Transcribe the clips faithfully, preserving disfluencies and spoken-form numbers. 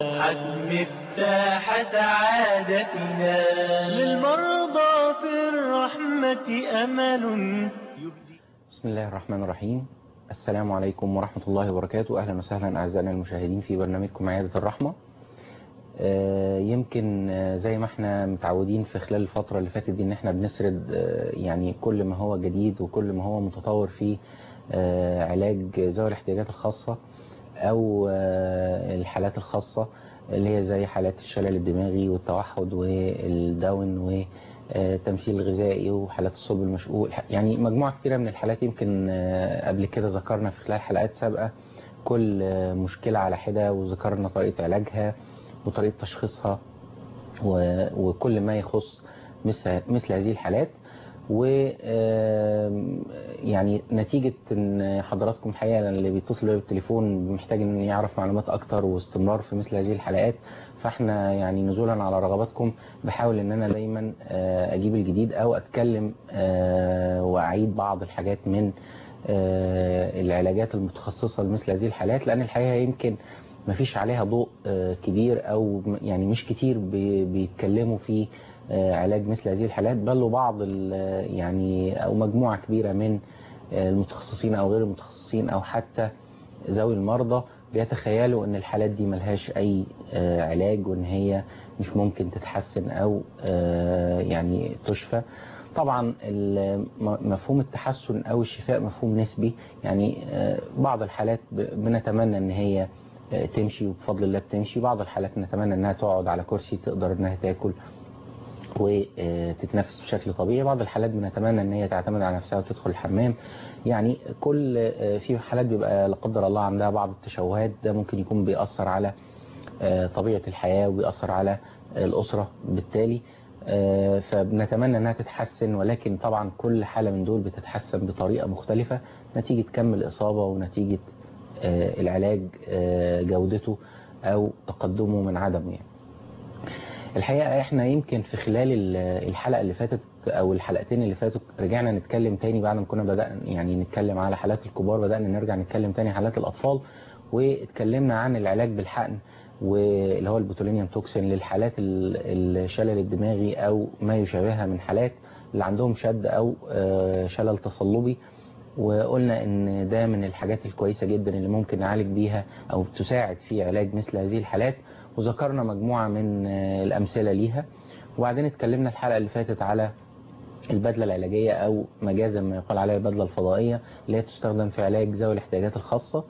مفتاح سعادتنا للمرضى في الرحمة أمل. بسم الله الرحمن الرحيم. السلام عليكم ورحمة الله وبركاته. أهلا وسهلا أعزائنا المشاهدين في برنامجكم عيادة الرحمة. يمكن زي ما احنا متعودين في خلال الفترة اللي فاتت دي ان احنا بنسرد يعني كل ما هو جديد وكل ما هو متطور في علاج ذوي الاحتياجات الخاصة او الحالات الخاصة اللي هي زي حالات الشلل الدماغي والتوحد والداون وتمثيل الغذائي وحالات الصلب المشقوق، يعني مجموعة كثيرة من الحالات. يمكن قبل كده ذكرنا في خلال حلقات سابقة كل مشكلة على حدة وذكرنا طريقة علاجها وطريقة تشخيصها وكل ما يخص مثل, مثل هذه الحالات. و يعني نتيجة ان حضراتكم الحقيقة اللي بيتصل بيا بالتليفون محتاج ان يعرف معلومات اكتر واستمرار في مثل هذه الحلقات، فاحنا يعني نزولا على رغباتكم بحاول ان انا دايما اجيب الجديد او اتكلم واعيد بعض الحاجات من العلاجات المتخصصة لمثل هذه الحالات، لان الحقيقة يمكن ما فيش عليها ضوء كبير او يعني مش كتير بيتكلموا في علاج مثل هذه الحالات، بل وبعض يعني او مجموعة كبيرة من المتخصصين او غير المتخصصين او حتى ذوي المرضى بيتخيلوا ان الحالات دي ملهاش اي علاج وان هي مش ممكن تتحسن او يعني تشفى. طبعا مفهوم التحسن او الشفاء مفهوم نسبي، يعني بعض الحالات بنتمنى ان هي تمشي وبفضل الله بتمشي، بعض الحالات نتمنى انها تقعد على كرسي تقدر انها تاكل وتتنفس بشكل طبيعي، بعض الحالات بنتمنى ان هي تعتمد على نفسها وتدخل الحمام. يعني كل في حالات بيبقى لا قدر الله عندها بعض التشوهات، ده ممكن يكون بيأثر على طبيعة الحياة وبيأثر على الأسرة بالتالي، فبنتمنى انها تتحسن، ولكن طبعا كل حالة من دول بتتحسن بطريقة مختلفة نتيجة كم الإصابة ونتيجة العلاج جودته او تقدمه من عدمه. يعني الحقيقة احنا يمكن في خلال الحلقة اللي فاتت او الحلقتين اللي فاتوا رجعنا نتكلم تاني بعد ما كنا بدأنا يعني نتكلم على حالات الكبار، بدأنا نرجع نتكلم تاني حالات الاطفال، واتكلمنا عن العلاج بالحقن واللي هو البوتولينيوم توكسين للحالات الشلل الدماغي او ما يشابهها من حالات اللي عندهم شد او شلل تصلبي، وقلنا ان ده من الحاجات الكويسة جدا اللي ممكن نعالج بيها او تساعد في علاج مثل هذه الحالات، وذكرنا مجموعة من الامثلة ليها. وبعدين اتكلمنا الحلقة اللي فاتت على البدلة العلاجية او مجازا ما يقال عليها البدلة الفضائية اللي هي تستخدم في علاج ذوي الاحتياجات الخاصة،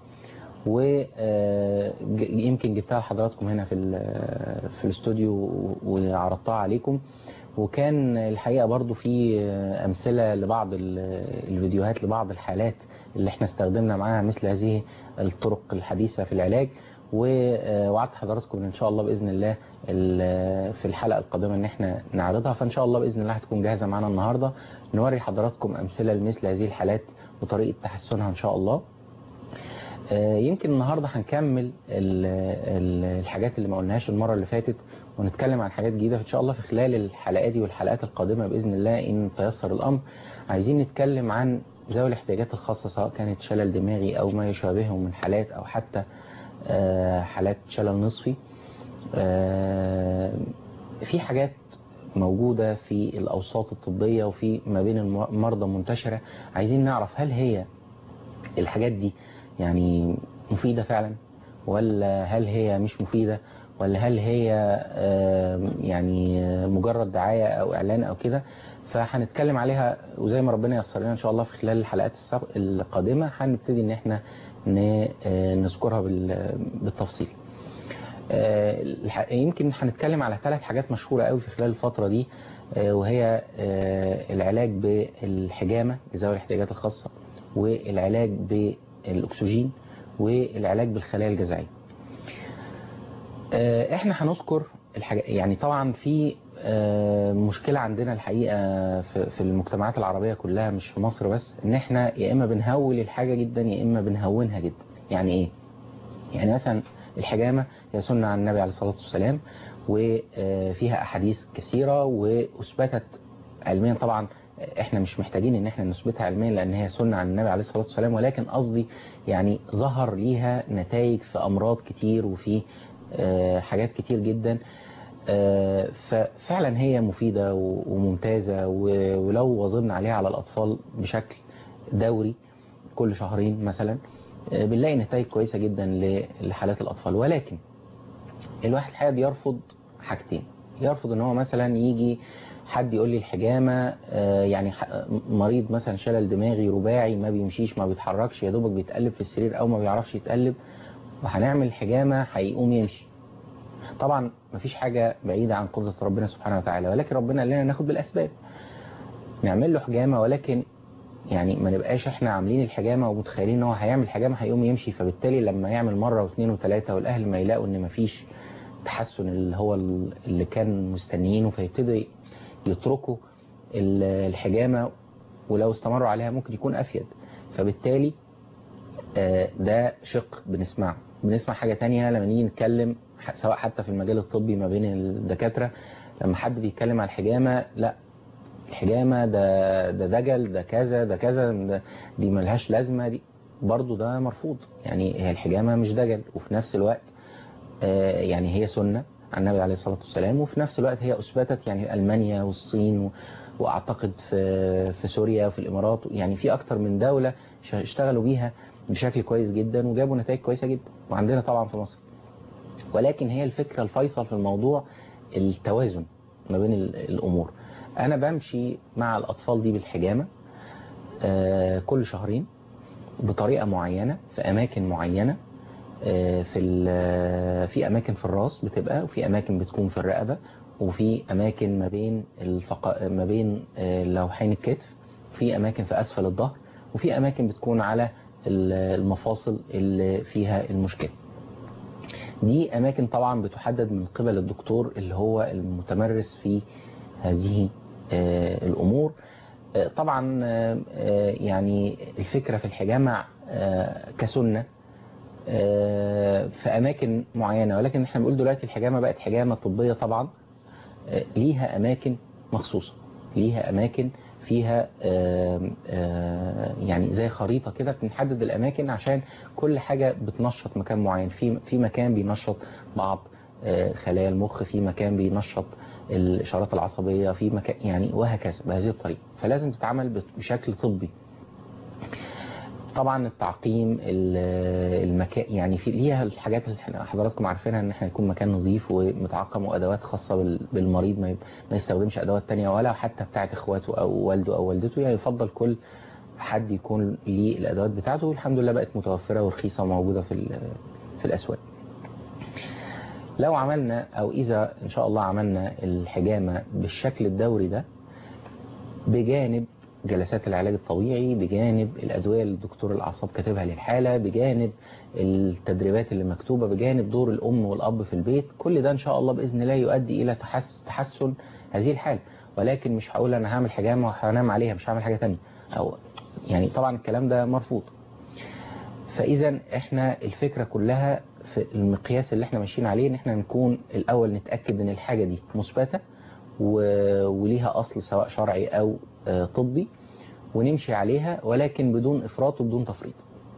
ويمكن جبتها لحضراتكم هنا في في الاستوديو وعرضتها عليكم. وكان الحقيقة برضو في أمثلة لبعض الفيديوهات لبعض الحالات اللي احنا استخدمنا معاها مثل هذه الطرق الحديثة في العلاج، ووعدت حضراتكم ان شاء الله بإذن الله في الحلقة القادمة ان احنا نعرضها، فان شاء الله بإذن الله هتكون جاهزة معنا النهاردة نوري حضراتكم أمثلة لمثل هذه الحالات وطريقة تحسنها ان شاء الله. يمكن النهاردة هنكمل الحاجات اللي ما قلناهاش المرة اللي فاتت ونتكلم عن حاجات جديدة ان شاء الله في خلال الحلقات دي والحلقات القادمة بإذن الله إن تيسر الأمر. عايزين نتكلم عن ذوي الاحتياجات الخاصة سواء كانت شلل دماغي أو ما يشابهه من حالات أو حتى حالات شلل نصفي. في حاجات موجودة في الأوساط الطبية وفي ما بين المرضى منتشرة، عايزين نعرف هل هي الحاجات دي يعني مفيدة فعلا ولا هل هي مش مفيدة، ولا هل هي يعني مجرد دعاية او اعلان او كده. فهنتكلم عليها وزي ما ربنا ييسر لنا ان شاء الله في خلال الحلقات القادمة هنبتدي ان احنا نذكرها بالتفصيل. يمكن هنتكلم على ثلاث حاجات مشهورة قوي في خلال الفترة دي، وهي العلاج بالحجامة لذوي الاحتياجات الخاصة، والعلاج بالأكسجين، والعلاج بالخلايا الجذعية. احنا هنذكر الحاجة يعني طبعا في مشكلة عندنا الحقيقة في المجتمعات العربية كلها مش في مصر بس، ان احنا يا اما بنهول الحاجة جدا يا اما بنهونها جدا. يعني ايه؟ يعني مثلا الحجامة هي سنة عن النبي عليه الصلاة والسلام وفيها احاديث كثيرة واثبتت علميا. طبعا احنا مش محتاجين ان احنا نثبتها علميا لان هي سنة عن النبي عليه الصلاة والسلام، ولكن قصدي يعني ظهر ليها نتائج في امراض كتير وفي حاجات كتير جدا. ففعلا هي مفيدة وممتازة، ولو وظبنا عليها على الأطفال بشكل دوري كل شهرين مثلا بنلاقي نتائج كويسة جدا لحالات الأطفال. ولكن الواحد الحقيقة بيرفض حاجتين. يرفض ان هو مثلا يجي حد يقول لي الحجامة يعني مريض مثلا شلل دماغي رباعي ما بيمشيش ما بيتحركش يا دوبك بيتقلب في السرير او ما بيعرفش يتقلب وهنعمل الحجامة هيقوم يمشي. طبعا مفيش حاجة بعيدة عن قدرة ربنا سبحانه وتعالى، ولكن ربنا قال لنا ناخد بالأسباب نعمل له حجامة، ولكن يعني ما نبقاش احنا عاملين الحجامة ومتخيلين ان هو هيعمل حجامة هيقوم يمشي، فبالتالي لما يعمل مرة واثنين وثلاثة والاهل ما يلاقوا ان مفيش تحسن اللي هو اللي كان مستنيينه فيبتدوا يتركوا الحجامة، ولو استمروا عليها ممكن يكون أفيد. فبالتالي ده شق بنسمعه. بنسمع حاجة تانية لما نيجي نتكلم سواء حتى في المجال الطبي ما بين الدكاترة، لما حد بيتكلم على الحجامة لا الحجامة ده ده دجل ده كذا ده كذا ده دي ملهاش لازمة، دي برضو ده مرفوض. يعني هي الحجامة مش دجل، وفي نفس الوقت يعني هي سنة عن النبي عليه الصلاة والسلام، وفي نفس الوقت هي أثبتت يعني ألمانيا والصين وأعتقد في في سوريا وفي الإمارات، يعني في أكتر من دولة اشتغلوا بيها بشكل كويس جدا وجابوا نتائج كويسة جدا، وعندنا طبعا في مصر. ولكن هي الفكرة الفيصل في الموضوع التوازن ما بين الأمور. أنا بمشي مع الأطفال دي بالحجامة كل شهرين بطريقة معينة في أماكن معينة، في في اماكن في الراس بتبقى، وفي اماكن بتكون في الرقبه، وفي اماكن ما بين الفق... ما بين لوحين الكتف، في اماكن في اسفل الظهر، وفي اماكن بتكون على المفاصل اللي فيها المشكله. دي اماكن طبعا بتحدد من قبل الدكتور اللي هو المتمرس في هذه الامور. طبعا يعني الفكره في الحجامه كسنه في أماكن معينة، ولكن احنا بنقول دلوقتي الحجامة بقت حجامة طبية طبعا ليها أماكن مخصوصة، ليها أماكن فيها يعني زي خريطة كده بنحدد الأماكن عشان كل حاجة بتنشط مكان معين. في في مكان بينشط بعض خلايا المخ، في مكان بينشط الإشارات العصبية، في مكان يعني وهكذا بهذه الطريقة، فلازم تتعمل بشكل طبي. طبعا التعقيم المكان يعني في ليها الحاجات اللي حضراتكم عارفينها ان احنا يكون مكان نظيف ومتعقم وادوات خاصة بالمريض، ما ما يستخدمش ادوات تانية ولا حتى بتاعه اخواته او والده او والدته. يعني يفضل كل حد يكون ليه الادوات بتاعته، والحمد لله بقت متوفرة ورخيصة وموجودة في في الاسواق. لو عملنا او اذا ان شاء الله عملنا الحجامة بالشكل الدوري ده بجانب جلسات العلاج الطبيعي، بجانب الأدوية اللي الدكتور الأعصاب كاتبها للحالة، بجانب التدريبات اللي مكتوبة، بجانب دور الأم والأب في البيت، كل ده إن شاء الله بإذن الله يؤدي إلى تحس تحسن هذه الحالة. ولكن مش هقول أنا هعمل حجامة وهنام عليها مش هعمل حاجة تانية، أو يعني طبعا الكلام ده مرفوض. فإذا إحنا الفكرة كلها في المقياس اللي إحنا ماشيين عليه إن إحنا نكون الأول نتأكد إن الحاجة دي مثبتة وليها أصل سواء شرعي أو طبي ونمشي عليها، ولكن بدون إفراط وبدون تفريط.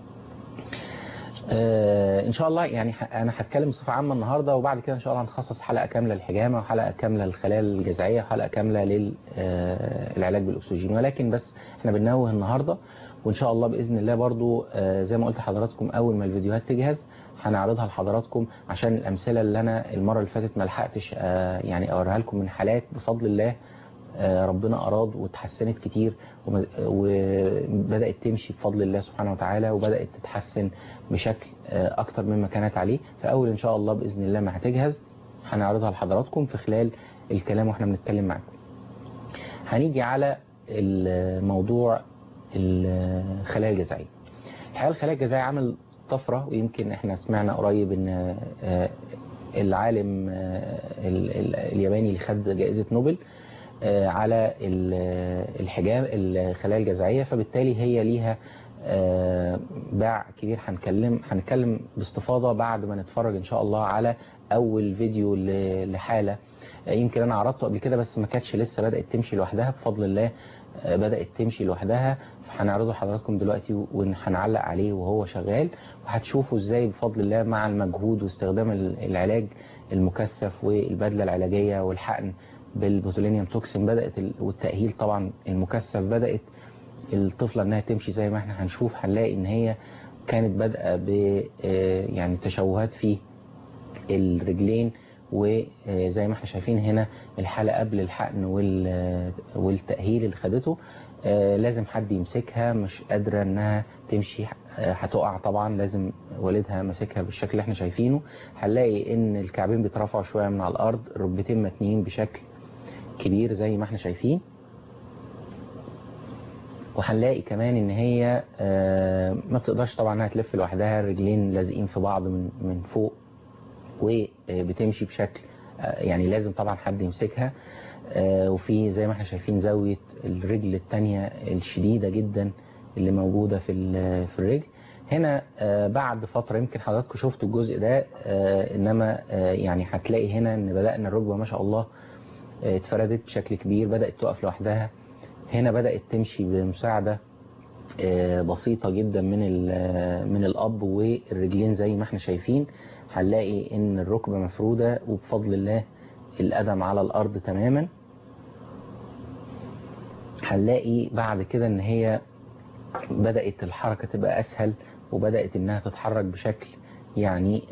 إن شاء الله يعني أنا هتكلم بصفة عامة النهاردة، وبعد كده إن شاء الله هنخصص حلقة كاملة للحجامة وحلقة كاملة للخلايا الجذعية وحلقة كاملة للعلاج بالأكسجين. ولكن بس إحنا بننوه النهاردة، وإن شاء الله بإذن الله برضو زي ما قلت لحضراتكم أول ما الفيديوهات تجهز هنعرضها لحضراتكم، عشان الأمثلة اللي أنا المرة اللي فاتت ما لحقتش يعني أوريها لكم من حالات بفضل الله ربنا أراد وتحسنت كتير وبدأت تمشي بفضل الله سبحانه وتعالى، وبدأت تتحسن بشكل أكتر مما كانت عليه. فأول إن شاء الله بإذن الله ما هتجهز هنعرضها لحضراتكم في خلال الكلام وإحنا بنتكلم معكم. هنيجي على الموضوع الخلايا الجذعية. الحقيقة الخلايا الجذعية عمل طفرة، ويمكن إحنا سمعنا قريب إن العالم الياباني اللي خد جائزة نوبل على الحجام الخلايا الجذعية، فبالتالي هي ليها باع كبير. هنتكلم هنتكلم باستفاضة بعد ما نتفرج إن شاء الله على أول فيديو لحالة يمكن أنا عرضته قبل كده بس ما كانتش لسه بدأت تمشي لوحدها بفضل الله. بدأت تمشي لوحدها، فهنعرضه لحضراتكم دلوقتي وهنعلق عليه وهو شغال، وهتشوفوا ازاي بفضل الله مع المجهود واستخدام العلاج المكثف والبدلة العلاجية والحقن بالبوتولينيوم توكسين بدأت والتأهيل طبعا المكثف، بدأت الطفلة انها تمشي زي ما احنا هنشوف. هنلاقي ان هي كانت بادئه ب يعني تشوهات في الرجلين، وزي ما احنا شايفين هنا الحالة قبل الحقن والتأهيل اللي خدته. لازم حد يمسكها، مش قادرة انها تمشي، هتقع طبعا، لازم والدها ماسكها بالشكل اللي احنا شايفينه. هنلاقي ان الكعبين بيترفعوا شوية من على الارض، الركبتين متنيين بشكل كبير زي ما احنا شايفين. وهنلاقي كمان ان هي ما بتقدرش طبعا انها تلف لوحدها، الرجلين لازقين في بعض من من فوق، وبتمشي بشكل يعني لازم طبعا حد يمسكها. وفي زي ما احنا شايفين زاوية الرجل الثانية الشديدة جدا اللي موجودة في في الرجل هنا. بعد فترة يمكن حضراتكم شفتوا الجزء ده، انما يعني هتلاقي هنا ان بدأنا الركبة ما شاء الله اتفردت بشكل كبير، بدأت تقف لوحدها. هنا بدأت تمشي بمساعدة بسيطة جدا من من الأب والرجلين زي ما احنا شايفين. هنلاقي ان الركبة مفرودة وبفضل الله القدم على الأرض تماما. هنلاقي بعد كده ان هي بدأت الحركة تبقى أسهل، وبدأت انها تتحرك بشكل يعني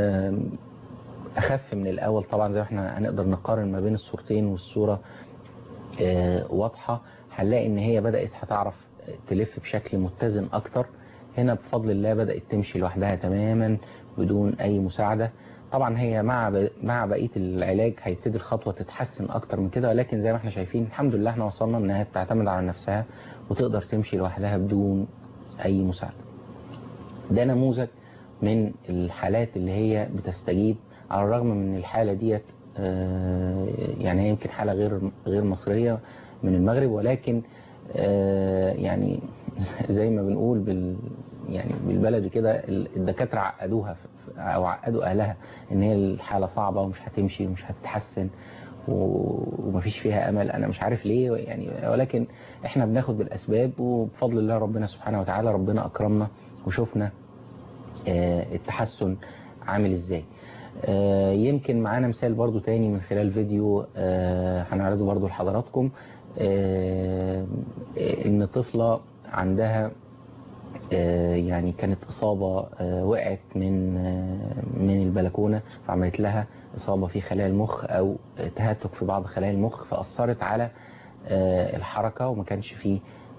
أخف من الأول. طبعا زي ما احنا هنقدر نقارن ما بين الصورتين والصورة واضحة. هنلاقي ان هي بدأت هتعرف تلف بشكل متزن اكتر. هنا بفضل الله بدأت تمشي لوحدها تماما بدون اي مساعدة. طبعا هي مع مع بقية العلاج هيبتدي الخطوة تتحسن اكتر من كده، ولكن زي ما احنا شايفين الحمد لله احنا وصلنا انها بتعتمد على نفسها وتقدر تمشي لوحدها بدون اي مساعدة. ده نموذج من الحالات اللي هي بتستجيب، على الرغم من الحالة ديت يعني هي يمكن حالة غير غير مصرية من المغرب، ولكن يعني زي ما بنقول بال يعني بالبلدي كده الدكاترة عقدوها او عقدوا اهلها ان هي الحالة صعبة ومش هتمشي ومش هتتحسن ومفيش فيها امل. انا مش عارف ليه يعني، ولكن احنا بناخد بالاسباب وبفضل الله ربنا سبحانه وتعالى ربنا اكرمنا وشوفنا التحسن عامل ازاي. يمكن معانا مثال برضو تاني من خلال فيديو هنعرضه برضو لحضراتكم، ان طفلة عندها يعني كانت إصابة، وقعت من من البلكونة فعملت لها إصابة في خلايا المخ أو تهتك في بعض خلايا المخ، فأثرت على الحركة وما كانش فيه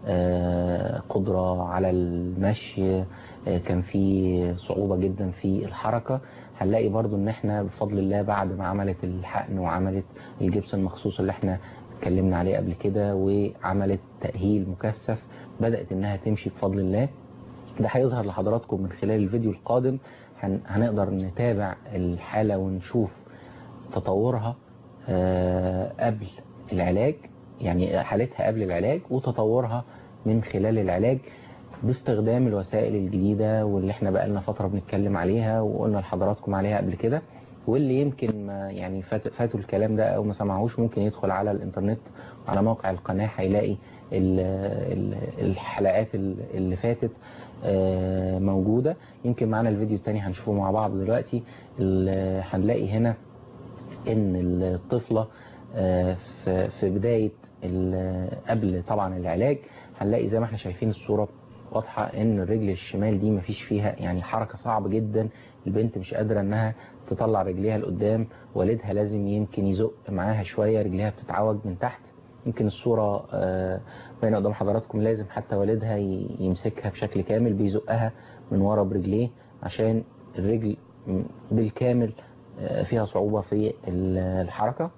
قدرة على المشي، كان في صعوبة جدا في الحركة. هنلاقي برضو ان احنا بفضل الله بعد ما عملت الحقن وعملت الجبس المخصوص اللي احنا اتكلمنا عليه قبل كده وعملت تأهيل مكثف بدأت انها تمشي بفضل الله. ده هيظهر لحضراتكم من خلال الفيديو القادم، هنقدر نتابع الحالة ونشوف تطورها قبل العلاج، يعني حالتها قبل العلاج وتطورها من خلال العلاج باستخدام الوسائل الجديدة واللي احنا بقالنا فترة بنتكلم عليها وقلنا لحضراتكم عليها قبل كده. واللي يمكن ما يعني فات فاتوا الكلام ده او ما سمعوش ممكن يدخل على الانترنت على موقع القناة هيلاقي الحلقات اللي فاتت موجودة. يمكن معنا الفيديو التاني هنشوفه مع بعض دلوقتي. هنلاقي هنا ان الطفلة في بداية قبل طبعا العلاج هنلاقي زي ما احنا شايفين الصورة واضحة ان الرجل الشمال دي مفيش فيها يعني حركة صعبة جدا، البنت مش قادرة انها تطلع رجليها لقدام، والدها لازم يمكن يزق معاها شوية، رجليها بتتعوج من تحت. يمكن الصورة باينة قدام حضراتكم، لازم حتى والدها يمسكها بشكل كامل بيزقها من ورا برجليه عشان الرجل بالكامل فيها صعوبة في الحركة.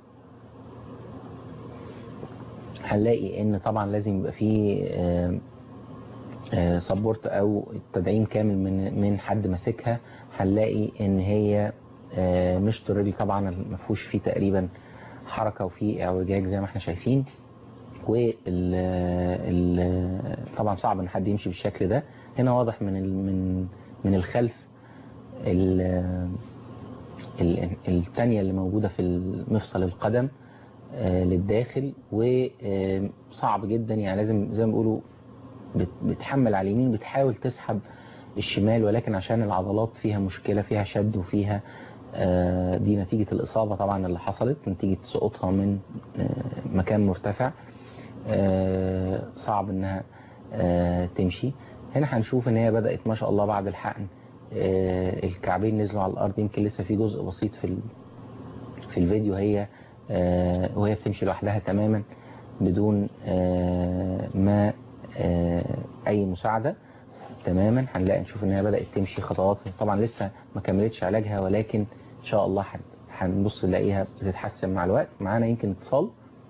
هنلاقي ان طبعا لازم يبقى فيه سبورت او تدعيم كامل من من حد ماسكها. هنلاقي ان هي مشط الرجل طبعا ما فيهوش فيه تقريبا حركة وفيه اعوجاج زي ما احنا شايفين، وال طبعا صعب ان حد يمشي بالشكل ده. هنا واضح من من من الخلف الثانية اللي موجودة في مفصل القدم للداخل، وصعب جدا يعني لازم زي ما بيقولوا بتحمل على اليمين بتحاول تسحب الشمال، ولكن عشان العضلات فيها مشكلة فيها شد وفيها دي نتيجة الإصابة طبعا اللي حصلت نتيجة سقوطها من مكان مرتفع، صعب انها تمشي. هنا هنشوف ان هي بدأت ما شاء الله بعد الحقن الكعبين نزلوا على الأرض، يمكن لسه في جزء بسيط في في الفيديو هي وهي بتمشي لوحدها تماما بدون ما أي مساعدة تماما. هنلاقي نشوف ان هي بدأت تمشي خطوات، طبعا لسه ما كملتش علاجها ولكن ان شاء الله هنبص نلاقيها بتتحسن مع الوقت. معانا يمكن اتصال؟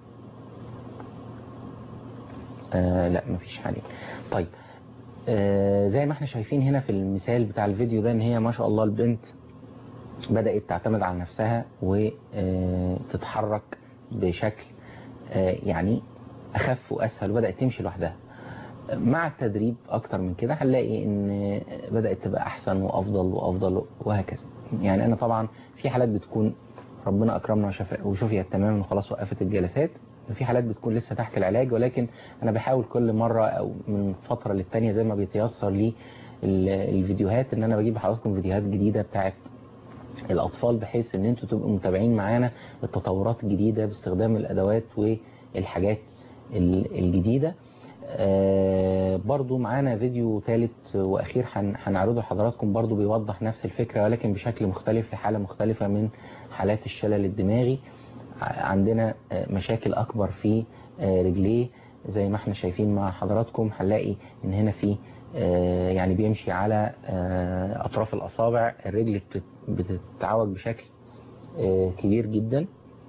آه لا مفيش حاجة. طيب آه زي ما احنا شايفين هنا في المثال بتاع الفيديو ده ان هي ما شاء الله البنت بدأت تعتمد على نفسها وتتحرك بشكل آه يعني اخف واسهل وبدأت تمشي لوحدها. مع التدريب اكتر من كده هنلاقي ان بدأت تبقى احسن وافضل وافضل وهكذا. يعني انا طبعا في حالات بتكون ربنا اكرمنا وشفيت تماما وخلاص وقفت الجلسات، وفي حالات بتكون لسه تحت العلاج، ولكن انا بحاول كل مرة او من فترة للتانية زي ما بيتيسر لي الفيديوهات ان انا بجيب لحضراتكم فيديوهات جديدة بتاعت الاطفال بحيث ان انتوا تبقوا متابعين معانا التطورات الجديدة باستخدام الادوات والحاجات الجديدة. آه برضو معانا فيديو ثالث واخير هنعرضه لحضراتكم، برضو بيوضح نفس الفكرة ولكن بشكل مختلف في حالة مختلفة من حالات الشلل الدماغي. عندنا مشاكل اكبر في رجليه زي ما احنا شايفين مع حضراتكم. هنلاقي ان هنا في يعني بيمشي على اطراف الاصابع، الرجل بتتعوج بشكل كبير جدا.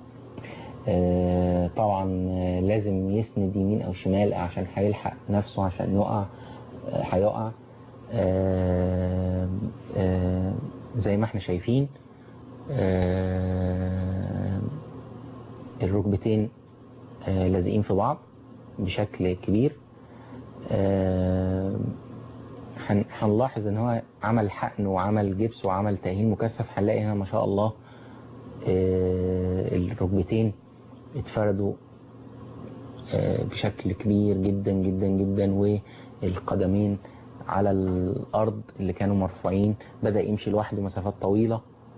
طبعا لازم يسند يمين او شمال عشان هيلحق نفسه، عشان يقع هيقع زي ما احنا شايفين. الركبتين لازقين في بعض بشكل كبير. هنلاحظ ان هو عمل حقن وعمل جبس وعمل تأهيل مكثف. هنلاقي هنا ما شاء الله الركبتين اتفردوا بشكل كبير جدا جدا جدا، والقدمين على الارض اللي كانوا مرفوعين بدأ يمشي لوحده مسافات طويلة.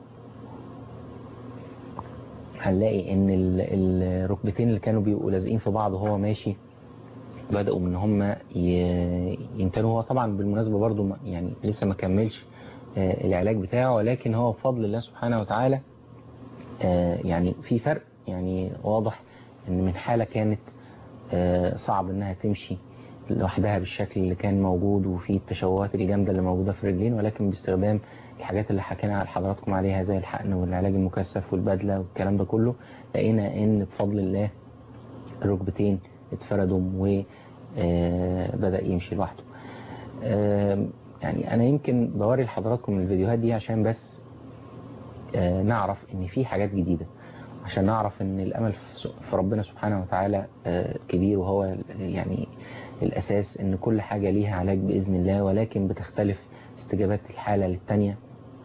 هنلاقي ان الركبتين اللي كانوا بيبقوا لازقين في بعض وهو ماشي بدأوا ان هم ينتنوا. هو طبعا بالمناسبة برضو يعني لسه ما كملش العلاج بتاعه، ولكن هو بفضل الله سبحانه وتعالى يعني في فرق يعني واضح ان من حالة كانت صعب انها تمشي لوحدها بالشكل اللي كان موجود وفي التشوهات الجامدة اللي موجودة في الرجلين، ولكن باستخدام الحاجات اللي حكينا على حضراتكم عليها زي الحقن والعلاج المكثف والبدلة والكلام ده كله، لقينا ان بفضل الله الركبتين اتفردوا وبدأ يمشي لوحده. يعني انا يمكن بوري لحضراتكم الفيديوهات دي عشان بس نعرف ان في حاجات جديدة، عشان نعرف ان الامل في ربنا سبحانه وتعالى كبير، وهو يعني الاساس ان كل حاجة ليها علاج باذن الله، ولكن بتختلف استجابات الحالة للتانية.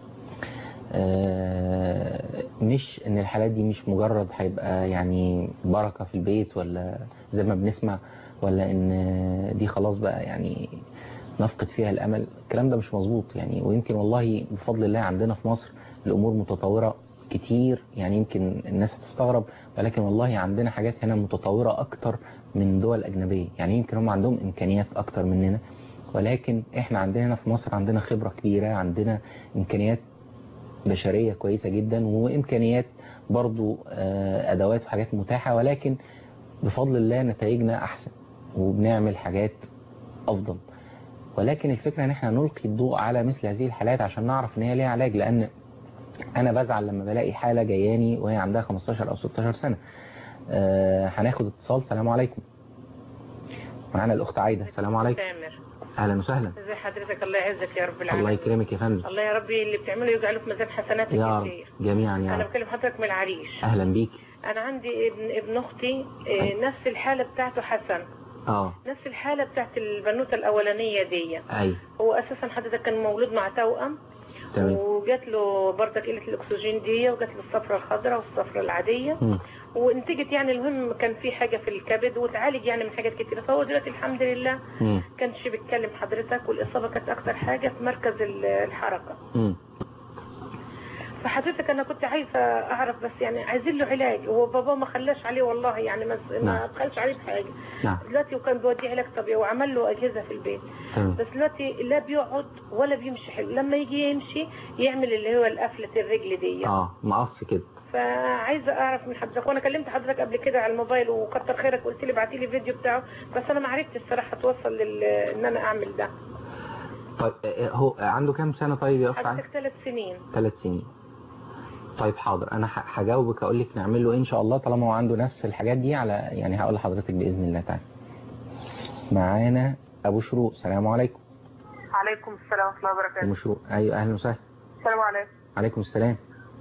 مش ان الحالات دي مش مجرد هيبقى يعني بركة في البيت ولا زي ما بنسمع، ولا ان دي خلاص بقى يعني نفقد فيها الامل. الكلام ده مش مظبوط يعني. ويمكن والله بفضل الله عندنا في مصر الامور متطورة كتير، يعني يمكن الناس هتستغرب، ولكن والله عندنا حاجات هنا متطورة اكتر من دول اجنبية. يعني يمكن هم عندهم امكانيات اكتر مننا، ولكن احنا عندنا هنا في مصر عندنا خبرة كبيرة، عندنا امكانيات بشرية كويسة جدا، وامكانيات برضو ادوات وحاجات متاحة، ولكن بفضل الله نتائجنا احسن وبنعمل حاجات افضل. ولكن الفكرة ان احنا نلقي الضوء على مثل هذه الحالات عشان نعرف ان هي ليها علاج، لان انا بزعل لما بلاقي حالة جاياني وهي عندها خمستاشر او ستاشر سنة. أه هناخد اتصال. السلام عليكم. معانا الاخت عايدة. السلام عليكم. اهلا وسهلا. ازي حضرتك؟ الله يعزك يا رب العالمين. الله يكرمك يا فندم. الله يا ربي اللي بتعمله يجعله في ميزان حسناتك يا رب جميعا يا رب. انا بكلم حضرتك من العريش. اهلا بيك. انا عندي ابن ابن اختي اه نفس الحالة بتاعته حسن. اه نفس الحالة بتاعت البنوتة الاولانية دي. اي هو اساسا حضرتك كان مولود مع توأم، تمام، وجات له برضك قلة الاكسجين دي، وجات له الصفرة الخضراء والصفرة العادية، م. وانتجت يعني المهم كان في حاجه في الكبد وتعالج يعني من حاجات كتيره. فهو دلوقتي الحمد لله مم. كانش بيتكلم حضرتك، والاصابه كانت اكتر حاجه في مركز الحركه. مم. فحضرتك انا كنت عايزه اعرف بس يعني عايزين له علاج. هو بابا ما خلاش عليه والله يعني ما نعم. ما خلاش عليه بحاجه. نعم. دلوقتي وكان بيوديه علاج طبيعي وعمل له اجهزه في البيت. تمام. بس دلوقتي لا بيقعد ولا بيمشي حلو، لما يجي يمشي يعمل اللي هو القفله الرجل دي. اه مقص كده. فعايزه اعرف من حضرتك، وانا كلمت حضرتك قبل كده على الموبايل وكتر خيرك قلت لي ابعتي لي فيديو بتاعه، بس انا ما عرفتش الصراحه اتوصل لل ان انا اعمل ده. طيب آه، هو عنده كام سنه طيب يا اخت عايده؟ حضرتك ثلاث سنين. ثلاث سنين. طيب حاضر، انا ه- هجاوبك اقول لك نعمل له إيه ان شاء الله طالما هو عنده نفس الحاجات دي، على يعني هقول لحضرتك باذن الله تعالى. معانا ابو شروق. السلام عليكم. عليكم السلام ورحمة الله وبركاته. ابو شروق. ايوه اهلا وسهلا. السلام عليكم. عليكم السلام.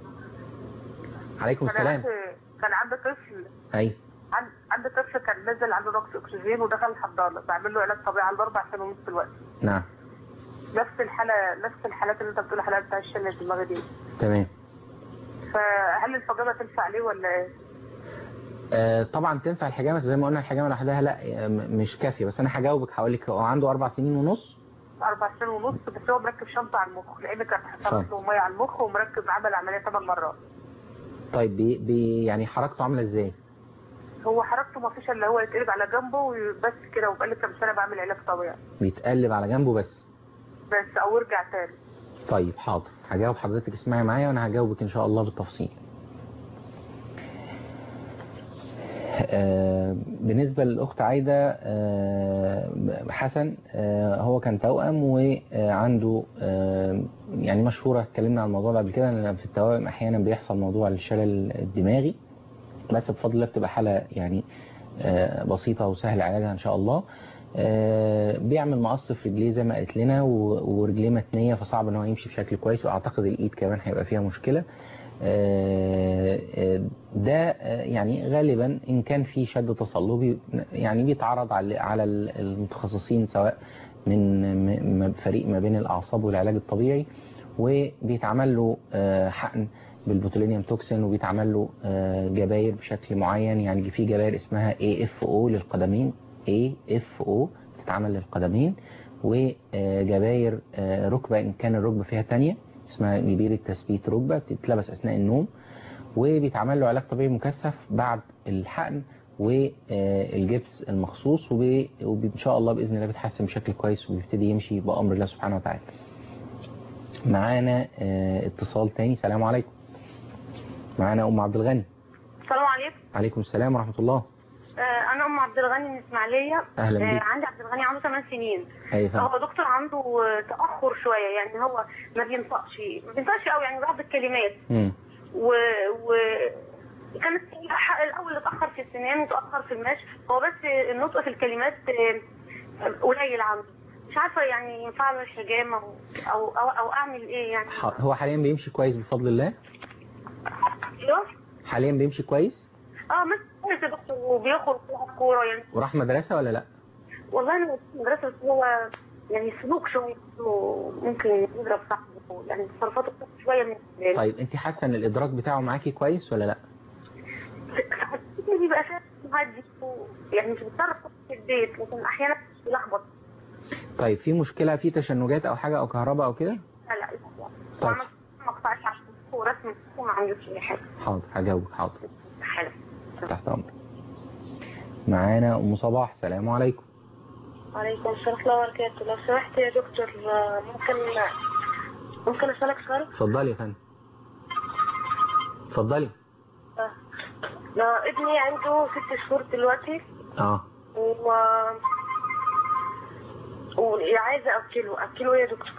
عليكم كان السلام. عندي كان عندي طفل ايوه. عند- عندي طفل كان نزل عنده نقص اكسجين ودخل الحضانة، بعمل له علاج طبيعي على اربع سنين ونص دلوقتي. نعم. نفس الحالة نفس الحالات اللي انت بتقول عليها بتاع الشلل الدماغي دي. تمام. فهل الحجامة تنفع عليه ولا ايه؟ آه طبعا تنفع الحجامه، زي ما قلنا الحجامه لوحدها لا آه، م- مش كافيه، بس انا هجاوبك هقول لك هو عنده اربع سنين ونص. اربع سنين ونص، بس هو مركب شنطة على المخ لان كانت طيب. حصلت له مية على المخ، ومركب عمل عملية ثمان مرات. طيب بي بي يعني حركته عامله ازاي؟ هو حركته ما فيش الا هو يتقلب على جنبه وبس كده، وبقالي كام سنة بعمل علاج طبيعي بيتقلب على جنبه بس. بس، او ارجع تاني. طيب حاضر هجاوب حضرتك، اسمعي معايا وانا هجاوبك ان شاء الله بالتفصيل. آه بالنسبة للأخت عايدة آه حسن، آه هو كان توأم وعنده آه يعني مشهورة، اتكلمنا عن الموضوع ده قبل كده، ان في التوأم احيانا بيحصل موضوع الشلل الدماغي، بس بفضل الله بتبقى حالة يعني آه بسيطة وسهل علاجها ان شاء الله. آه بيعمل مقص في رجليه زي ما قالت لنا، ورجليه متنية فصعب ان هو يمشي بشكل كويس، واعتقد الايد كمان هيبقى فيها مشكلة. ده يعني غالبا ان كان في شد تصلبي يعني بيتعرض على على المتخصصين سواء من فريق ما بين الاعصاب والعلاج الطبيعي، وبيتعمل له حقن بالبوتولينيوم توكسين، وبيتعمل له جباير بشكل معين. يعني في جباير اسمها إيه إف أو للقدمين، إيه إف أو بتتعمل للقدمين، وجباير ركبة ان كان الركبة فيها تانية اسمها جبيرة تثبيت ركبة، بتتلبس أثناء النوم، وبيتعمل له علاج طبيعي مكثف بعد الحقن والجبس المخصوص، وإن شاء الله بإذن الله بيتحسن بشكل كويس وبيبتدي يمشي بأمر الله سبحانه وتعالى. معانا اتصال تاني. السلام عليكم. معانا أم عبد الغني. السلام عليكم. عليكم السلام ورحمة الله. أنا أم عبد الغني من إسماعيلية. أهلا بك. عندي عبد الغني عنده ثمان سنين. أيوة. هو دكتور عنده تأخر شوية، يعني هو ما بينطقش ما بينطقش قوي يعني بعض الكلمات. امم و, و... كانت الأول اتأخر في السنان وتأخر في المشي، هو بس النطق في الكلمات قليل عنده. مش عارفة يعني ينفع له الحجامة أو, أو أو أعمل إيه يعني. هو حاليا بيمشي كويس بفضل الله؟ ايوه حاليا بيمشي كويس؟ اه ماشي يا دكتور، وبيخرج يلعب كورة يعني. وراح مدرسة ولا لا؟ والله أنا مدرسة، بس هو يعني سلوك شوية ممكن يضرب صاحبه، يعني تصرفاته شوية من البلاد. طيب انت حاسة ان الادراك بتاعه معاكي كويس ولا لا؟ بيبقى فاهم مهدي يعني مش بيتصرف في البيت، لكن احيانا بيلخبط. طيب في مشكلة في تشنجات او حاجة او كهرباء او كده؟ لا لا لا. طيب ما قطعش عشان هو رسم وما عندوش اي حاجة. حاضر هجاوبك. حاضر حلو. تحت امرك. معانا ام صباح. السلام عليكم. وعليكم السلام ورحمة الله وبركاته. لو سمحت يا دكتور ممكن ممكن اسالك سؤال؟ اتفضلي يا فندم. اتفضلي. اه لا ابني عنده ست شهور دلوقتي. اه و وعايزه اكله اكله يا دكتور.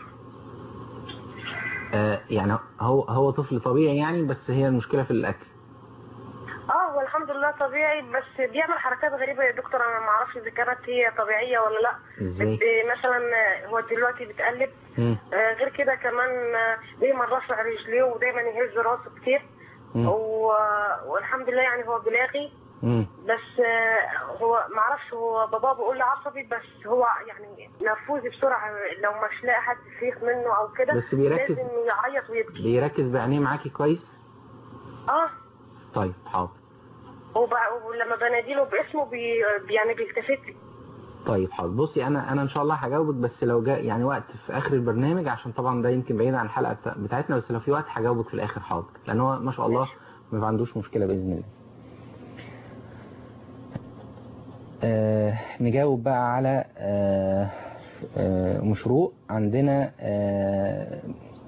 آه يعني هو هو طفل طبيعي يعني، بس هي المشكلة في الاكل. اه هو الحمد لله طبيعي، بس بيعمل حركات غريبه يا دكتور، انا ما اعرفش اذا كانت هي طبيعيه ولا لا. ازاي؟ مثلا هو دلوقتي بيتقلب. مم. آه غير كده كمان دايما رافع رجليه ودايما يهز راسه كتير. و... والحمد لله يعني هو بلاغي. مم. بس آه هو ما اعرفش، هو بابا بيقول لي عصبي، بس هو يعني نرفوزي بسرعه، لو مش لاقي حد يفيق منه او كده بس بيركز، لازم يعيط ويبكي. بيركز بعينيه معاكي كويس؟ اه طيب حاضر وب- ولما بناديله باسمه بي يعني بيلتفت لي. طيب حاضر. بصي انا انا ان شاء الله هجاوبك، بس لو جاء يعني وقت في اخر البرنامج، عشان طبعا ده يمكن بعيد عن الحلقه بتا- بتاعتنا، بس لو في وقت هجاوبك في الاخر حاضر، لان هو ما شاء الله ما عندوش مشكله باذن الله. آه نجاوب بقى على آه آه مشروق. عندنا آه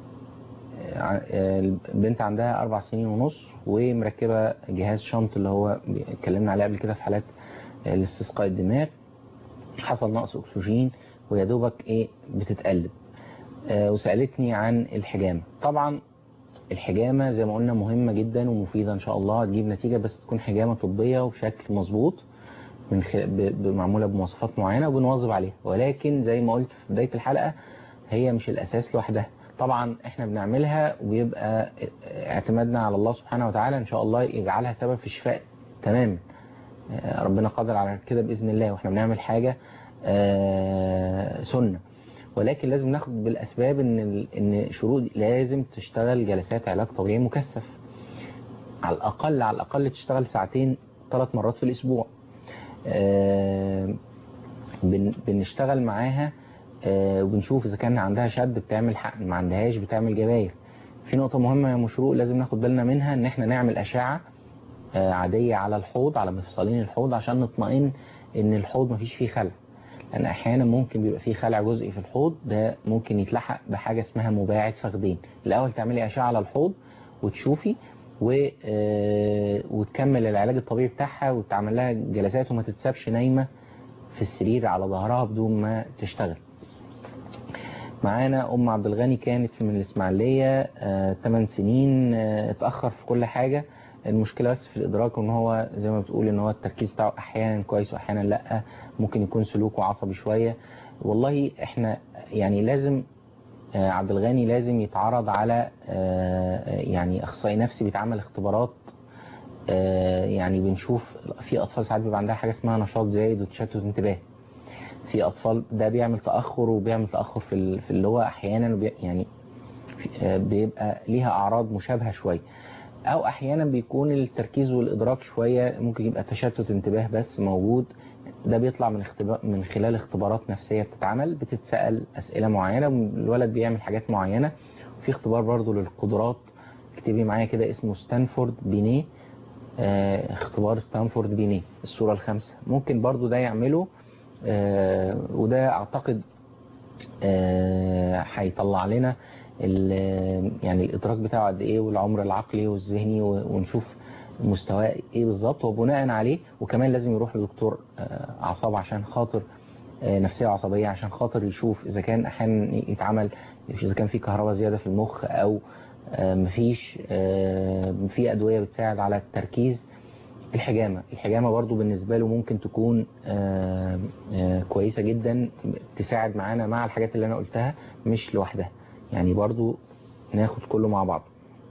آه البنت عندها اربع سنين ونص ومركبه جهاز شنط اللي هو اتكلمنا عليه قبل كده في حالات الاستسقاء الدماغ. حصل نقص اكسجين ويا دوبك ايه بتتقلب. آه وسالتني عن الحجامه. طبعا الحجامه زي ما قلنا مهمه جدا ومفيده ان شاء الله، هتجيب نتيجه، بس تكون حجامه طبيه وبشكل مظبوط، من خ... ب... معموله بمواصفات معينه وبنواظب عليها. ولكن زي ما قلت في بدايه الحلقه هي مش الاساس لوحدها. طبعا احنا بنعملها وبيبقى اعتمادنا على الله سبحانه وتعالى ان شاء الله يجعلها سبب في الشفاء تماما. ربنا قادر على كده باذن الله، واحنا بنعمل حاجه سنه. ولكن لازم ناخد بالاسباب ان ان شروط لازم تشتغل جلسات علاج طبيعي مكثف، على الاقل على الاقل تشتغل ساعتين ثلاث مرات في الاسبوع. آه بن بنشتغل معاها آه وبنشوف اذا كان عندها شد بتعمل حقن، ما عندهاش بتعمل جباير. في نقطه مهمه يا مشروق لازم ناخد بالنا منها، ان احنا نعمل اشعه آه عاديه على الحوض، على مفصلين الحوض، عشان نطمئن ان الحوض ما فيش فيه خلع. لان احيانا ممكن بيبقى فيه خلع جزئي في الحوض، ده ممكن يتلحق بحاجه اسمها مباعد فخذين. الاول تعملي اشعه على الحوض وتشوفي و... وتكمل العلاج الطبيعي بتاعها وتعمل لها جلسات وما تتسابش نايمة في السرير على ظهرها بدون ما تشتغل. معانا أم عبد الغني كانت من الإسماعيلية، ثمان سنين، آه، اتأخر في كل حاجة. المشكلة بس في الإدراك، ان هو زي ما بتقول ان هو التركيز بتاعه أحيانا كويس وأحيانا لأ، ممكن يكون سلوكه عصبي شوية. والله احنا يعني لازم عبد الغني لازم يتعرض على يعني اخصائي نفسي بيتعمل اختبارات. يعني بنشوف في اطفال ساعات بيبقى عندها حاجه اسمها نشاط زايد وتشتت انتباه. في اطفال ده بيعمل تاخر وبيعمل تاخر في في اللي هو احيانا يعني بيبقى ليها اعراض مشابهه شويه، او احيانا بيكون التركيز والادراك شويه، ممكن يبقى تشتت انتباه بس موجود. ده بيطلع من اختبار من خلال اختبارات نفسيه بتتعمل، بتتسال اسئله معينه، الولد بيعمل حاجات معينه. في اختبار برضو للقدرات، اكتبي معايا كده اسمه ستانفورد بينيه، اه اختبار ستانفورد بينيه الصوره الخامسه، ممكن برضو ده يعمله. اه وده اعتقد هيطلع اه لنا يعني الادراك بتاعه قد ايه والعمر العقلي والذهني، ونشوف مستواه ايه بالظبط، وبناء عليه وكمان لازم يروح لدكتور اعصاب عشان خاطر نفسيه وعصبيه، عشان خاطر يشوف اذا كان احيانا يتعمل اذا كان في كهرباء زياده في المخ او مفيش. في ادويه بتساعد على التركيز. الحجامه الحجامه برضو بالنسبه له ممكن تكون كويسه جدا، تساعد معانا مع الحاجات اللي انا قلتها مش لوحدها، يعني برضو ناخد كله مع بعض.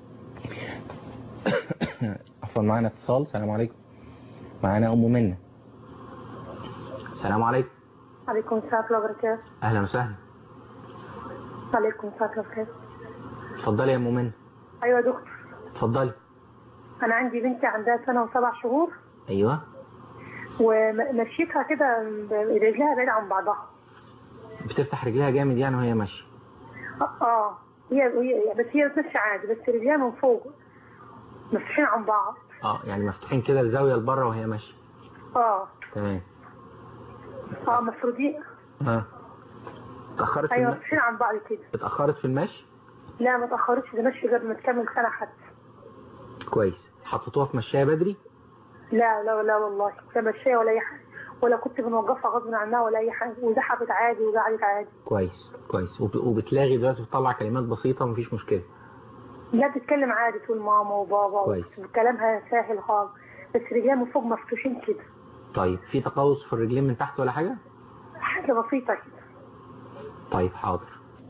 عفوا معانا اتصال. السلام عليكم. معانا ام منى. السلام عليكم. عليكم السلام ورحمة الله وبركاته. اهلا وسهلا. عليكم السلام ورحمة الله وبركاته. اتفضلي يا ام منى. ايوه يا دكتور. اتفضلي. انا عندي بنتي عندها سنه وسبع شهور. ايوه. ومشيتها كده رجلها بعيد عن بعضها. بتفتح رجلها جامد يعني وهي ماشيه؟ اه هي هي بس هي بتمشي عادي، بس رجليها من فوق مفتوحين عن بعض. اه يعني مفتوحين كده الزاويه لبره وهي ماشيه. اه تمام. اه مفروضين. اه اتاخرت في ايوه الم... مفتوحين عن بعض كده. اتاخرت في المشي؟ لا ما اتاخرتش، ده ماشي قبل ما تكمل سنه حتى. كويس. حطيتوها في مشايه بدري؟ لا لا لا والله لا مشايه ولا اي حاجه، ولا كنت بنوقفها غصب عنها ولا اي حاجه، وزحفت عادي وقعدت عادي. كويس كويس. وب... وبتلاغي دلوقتي بتطلع كلمات بسيطه ومفيش مشكله؟ لا بتتكلم عادي، تقول ماما وبابا. كويس. وكلامها سهل خالص، بس رجليها من فوق مفتوحين كده. طيب في تقوس في الرجلين من تحت ولا حاجه؟ حاجه بسيطه كده. طيب حاضر.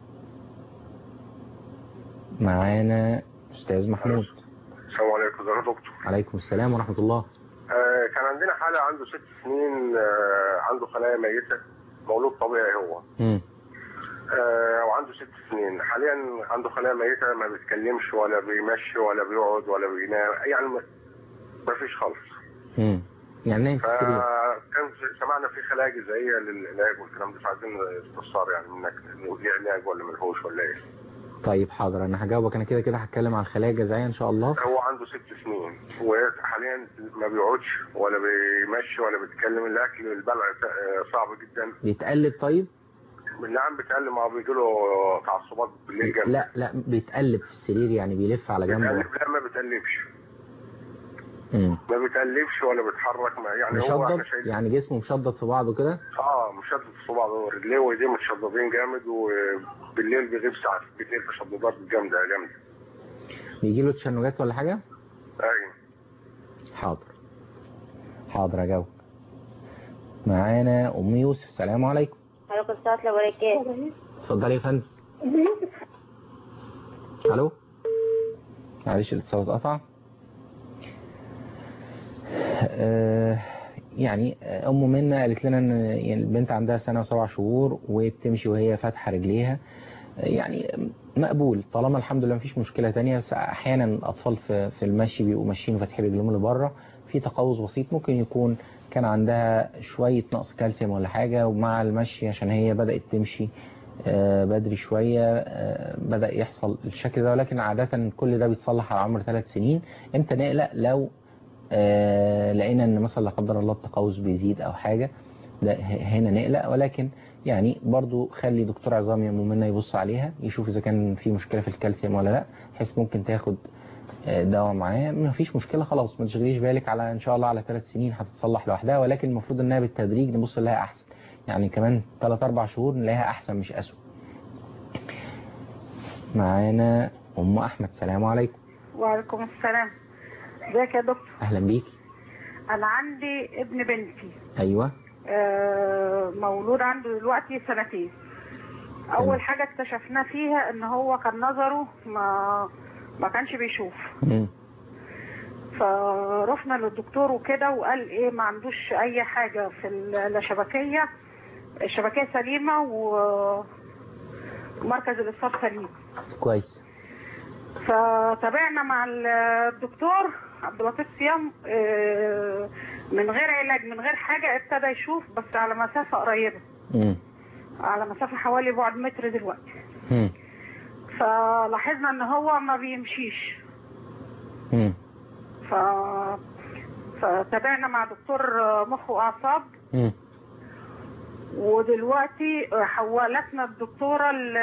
معانا استاذ محمود. السلام عليكم. ازيك يا دكتور؟ عليكم السلام ورحمه الله. آه كان عندنا حاله عنده ست سنين، آه عنده خلايا ميته، مولود طبيعي هو. امم آه وعنده ست سنين حاليا، عنده خلايا ميته، ما بيتكلمش ولا بيمشي ولا بيقعد ولا بينام، يعني ما فيش خالص. امم يعني نايم في السرير. فكان سمعنا في خلايا جذعيه للعلاج والكلام ده، فعايزين استفسار يعني منك انه ليه علاج ولا ملهوش ولا ايه؟ طيب حاضر، انا هجاوبك. انا كده كده هتكلم عن الخلايا الجذعيه ان شاء الله. هو عنده ست سنين وحاليا ما بيقعدش ولا بيمشي ولا بيتكلم، الاكل البلع صعب جدا. بيتقلب؟ طيب نعم بيتقلب، ما بيجي له تعصبات بالليل جامده. لا لا بيتقلب في السرير يعني بيلف على جنبه؟ بيتقلب؟ لا ما بيتقلبش. امم ما بيتقلبش ولا بيتحرك، ما يعني هو مشدد يعني جسمه مشدد في بعضه كده؟ اه مشدد في بعضه، رجليه وايديه متشددين جامد، وبالليل بيغيب ساعات كتير تشددات جامده جامده. بيجي له تشنجات ولا حاجه؟ ايوه حاضر حاضر اجاوب. معانا ام يوسف. السلام عليكم. وعليكم السلام ورحمه الله وبركاته. اتفضلي يا فندم. الو معلش الاتصال اتقطع. آه يعني ام منا قالت لنا ان البنت عندها سنه وسبع شهور وبتمشي وهي فاتحه رجليها، يعني مقبول طالما الحمد لله مفيش مشكله ثانيه. بس احيانا الاطفال في في المشي بيبقوا ماشيين وفاتحين رجلهم لبره، في تقوس بسيط ممكن يكون كان عندها شويه نقص كالسيوم ولا حاجه، ومع المشي عشان هي بدات تمشي آه بدري شويه آه بدا يحصل الشكل ده. ولكن عاده كل ده بيتصلح على عمر ثلاث سنين. امتى نقلق؟ لو آه لقينا ان مثلا لا قدر الله التقوس بيزيد او حاجه، ده هنا نقلق. ولكن يعني برضو خلي دكتور عظام يمو منا يبص عليها يشوف اذا كان في مشكله في الكالسيوم ولا لا، بحيث ممكن تاخد دواء معاه. ما فيش مشكله خلاص، ما تشغليش بالك، على ان شاء الله على ثلاث سنين هتتصلح لوحدها. ولكن المفروض انها بالتدريج نبص لها احسن، يعني كمان ثلاث اربع شهور نلاقيها احسن مش اسوء. معانا ام احمد. السلام عليكم. وعليكم السلام. ازيك يا دكتور؟ اهلا بيكي. انا عندي ابن بنتي. ايوه. آه مولود عنده دلوقتي سنتين. اول حاجه اكتشفنا فيها ان هو كان نظره ما ما كانش بيشوف. امم فرحنا للدكتور وكده وقال ايه ما عندوش اي حاجه في الشبكيه، الشبكيه سليمه ومركز الإصابة سليم. كويس. فتابعنا مع الدكتور عبد اللطيف صيام من غير علاج من غير حاجه، ابتدى يشوف بس على مسافه قريبه. امم على مسافه حوالي بعد متر دلوقتي. امم فلاحظنا ان هو ما بيمشيش. امم ف فتابعنا مع دكتور مخ واعصاب. امم ودلوقتي حولتنا الدكتوره ل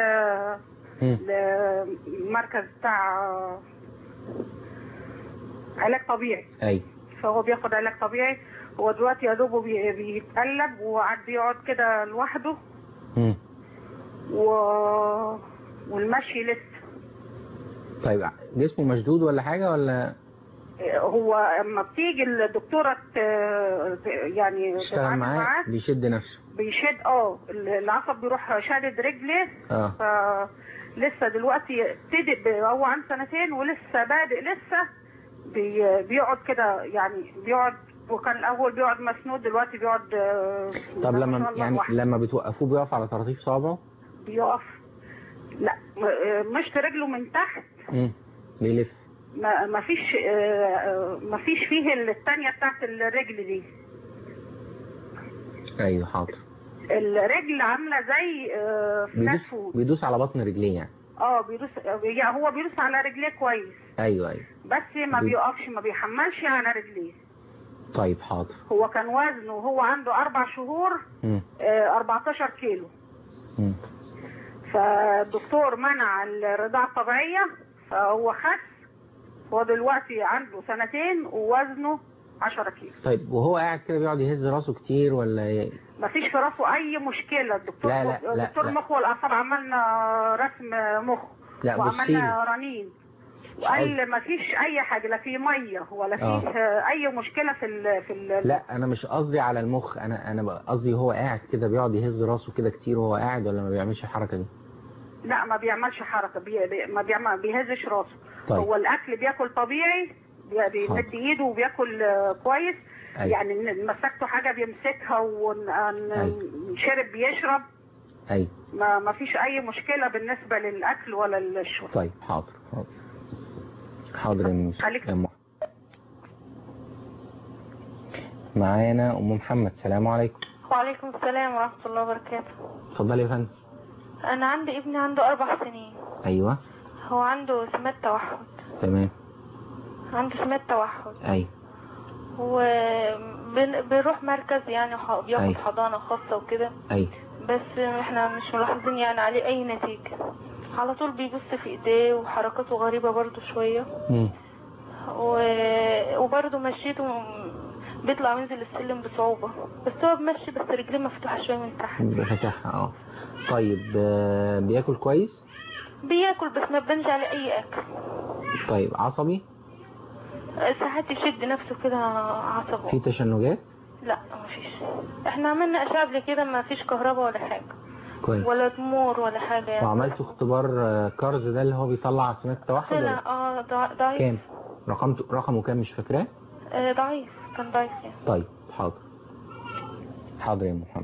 لمركز بتاع علاج طبيعي. اي فهو بياخد علاج طبيعي. هو دلوقتي يا دوبه بيتقلب وقعد بيقعد كده لوحده. امم و... والمشي لسه. طيب جسمه مشدود ولا حاجه ولا؟ هو اما بتيجي الدكتوره ت... يعني تشتغل معاه بيشد نفسه. بيشد اه العصب بيروح شادد رجله. اه ف لسه دلوقتي ابتدى هو عن سنتين ولسه بادئ لسه بي... بيقعد كده يعني بيقعد، وكان الاول بيقعد مسنود دلوقتي بيقعد. طب لما يعني واحد. لما بتوقفوه بيقف على طراطيف صوابعه؟ بيقف لا مشط رجله من تحت. امم بيلف. ما ما فيش ما فيش فيه الثانيه بتاعت الرجل دي. ايوه حاضر. الرجل عامله زي فلات فود. بيدوس على بطن رجليه يعني. اه بيدوس يعني هو بيدوس على رجليه كويس. ايوه ايوه. بس ما بي... بيقفش ما بيحملش على رجليه. طيب حاضر. هو كان وزنه وهو عنده اربع شهور آه أربعتاشر كيلو. امم فالدكتور منع الرضاعه الطبيعيه فهو خس. هو دلوقتي عنده سنتين ووزنه عشرة كيلو. طيب وهو قاعد كده بيقعد يهز راسه كتير ولا ايه؟ مفيش في راسه اي مشكله. الدكتور لا لا لا دكتور المخ والاعصاب عملنا رسم مخ وعملنا رنين وقال مفيش اي حاجه، لا في ميه ولا فيه آه. اي مشكله في ال في ال لا انا مش قصدي على المخ، انا انا قصدي هو قاعد كده بيقعد يهز راسه كده كتير وهو قاعد ولا ما بيعملش الحركه دي؟ لا ما بيعملش حركه بي ما بيعمل بيهزش راسه. طيب. هو الاكل بياكل طبيعي بيمد ايده وبياكل كويس. أي. يعني مسكته حاجه بيمسكها ونشرب بيشرب. اي ما ما فيش اي مشكله بالنسبه للاكل ولا الشرب. طيب حاضر حاضر حاضر يا مس. معانا ام محمد. السلام عليكم. وعليكم السلام ورحمة الله وبركاته. اتفضلي يا فندم. انا عندي ابني عنده اربع سنين. ايوه. هو عنده سمات توحد. تمام. عنده سمات توحد. ايوه. وبنروح مركز يعني بياخد أيوة. حضانة خاصة وكده. ايوه. بس احنا مش ملاحظين يعني عليه اي نتيجة. على طول بيبص في ايديه وحركاته غريبة برضو شوية. امم و... وبرضو مشيته بيطلع وينزل السلم بصعوبة، بس هو بمشي بس رجليه مفتوحة شوية من تحت. بفتحها اه. طيب آه، بياكل كويس؟ بياكل بس ما بنش على اي اكل. طيب عصبي؟ ساعات يشد نفسه كده عصبه. في تشنجات؟ لا مفيش. احنا عملنا اشعة قبل كده ما فيش كهرباء ولا حاجة. كويس. ولا تمور ولا حاجة يعني. وعملتوا اختبار آه، كارز ده اللي هو بيطلع سمات التوحد؟ لا اه ضع- ضعيف. كام؟ رقمته رقمه كام مش فاكراه؟ آه ضعيف، كان ضعيف يعني. طيب حاضر. حاضر يا محمد.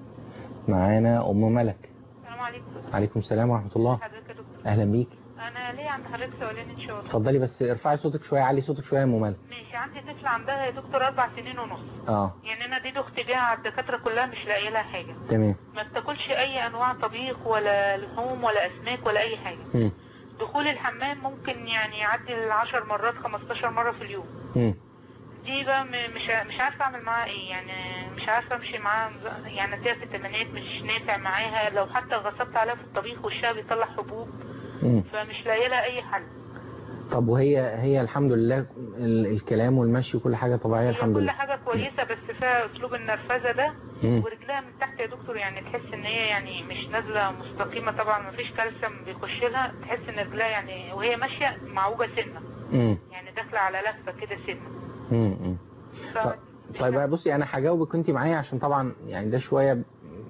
معانا ام ملك. السلام عليكم. عليكم السلام ورحمة الله. حضرتك يا دكتور. اهلا بيك. انا ليه عند حضرتك سؤالين ان شاء الله. اتفضلي بس ارفعي صوتك شوية، علي صوتك شوية يا ام ملك. ماشي. عندي طفله عندها يا دكتور اربع سنين ونص. اه يعني انا دي اختي بيها على الدكاتره كلها مش لاقيه لها حاجه. تمام. ما بتاكلش اي انواع طبيخ ولا لحوم ولا اسماك ولا اي حاجه. امم دخول الحمام ممكن يعني يعدي العشر مرات خمستاشر مره في اليوم. امم دي بقى م- مش مش عارفه اعمل معاها ايه، يعني مش عارفه امشي معاها. يعني اديها في التمانيات مش نافع معاها، لو حتى غصبت عليها في الطبيخ وشها بيطلع حبوب. امم فمش لاقيه لها اي حل. طب وهي هي الحمد لله ال- الكلام والمشي وكل حاجة طبيعية هي الحمد كل لله. حاجة كويسة بس فيها اسلوب النرفزة ده. مم. ورجلها من تحت يا دكتور يعني تحس ان هي يعني مش نازلة مستقيمة، طبعا ما فيش كالسيوم بيخش لها، تحس ان رجلها يعني وهي ماشية معوجة سنة. امم يعني داخلة على لفة كده سنة. امم ف... طيب بقى بصي انا هجاوبك انت معايا عشان طبعا يعني ده شويه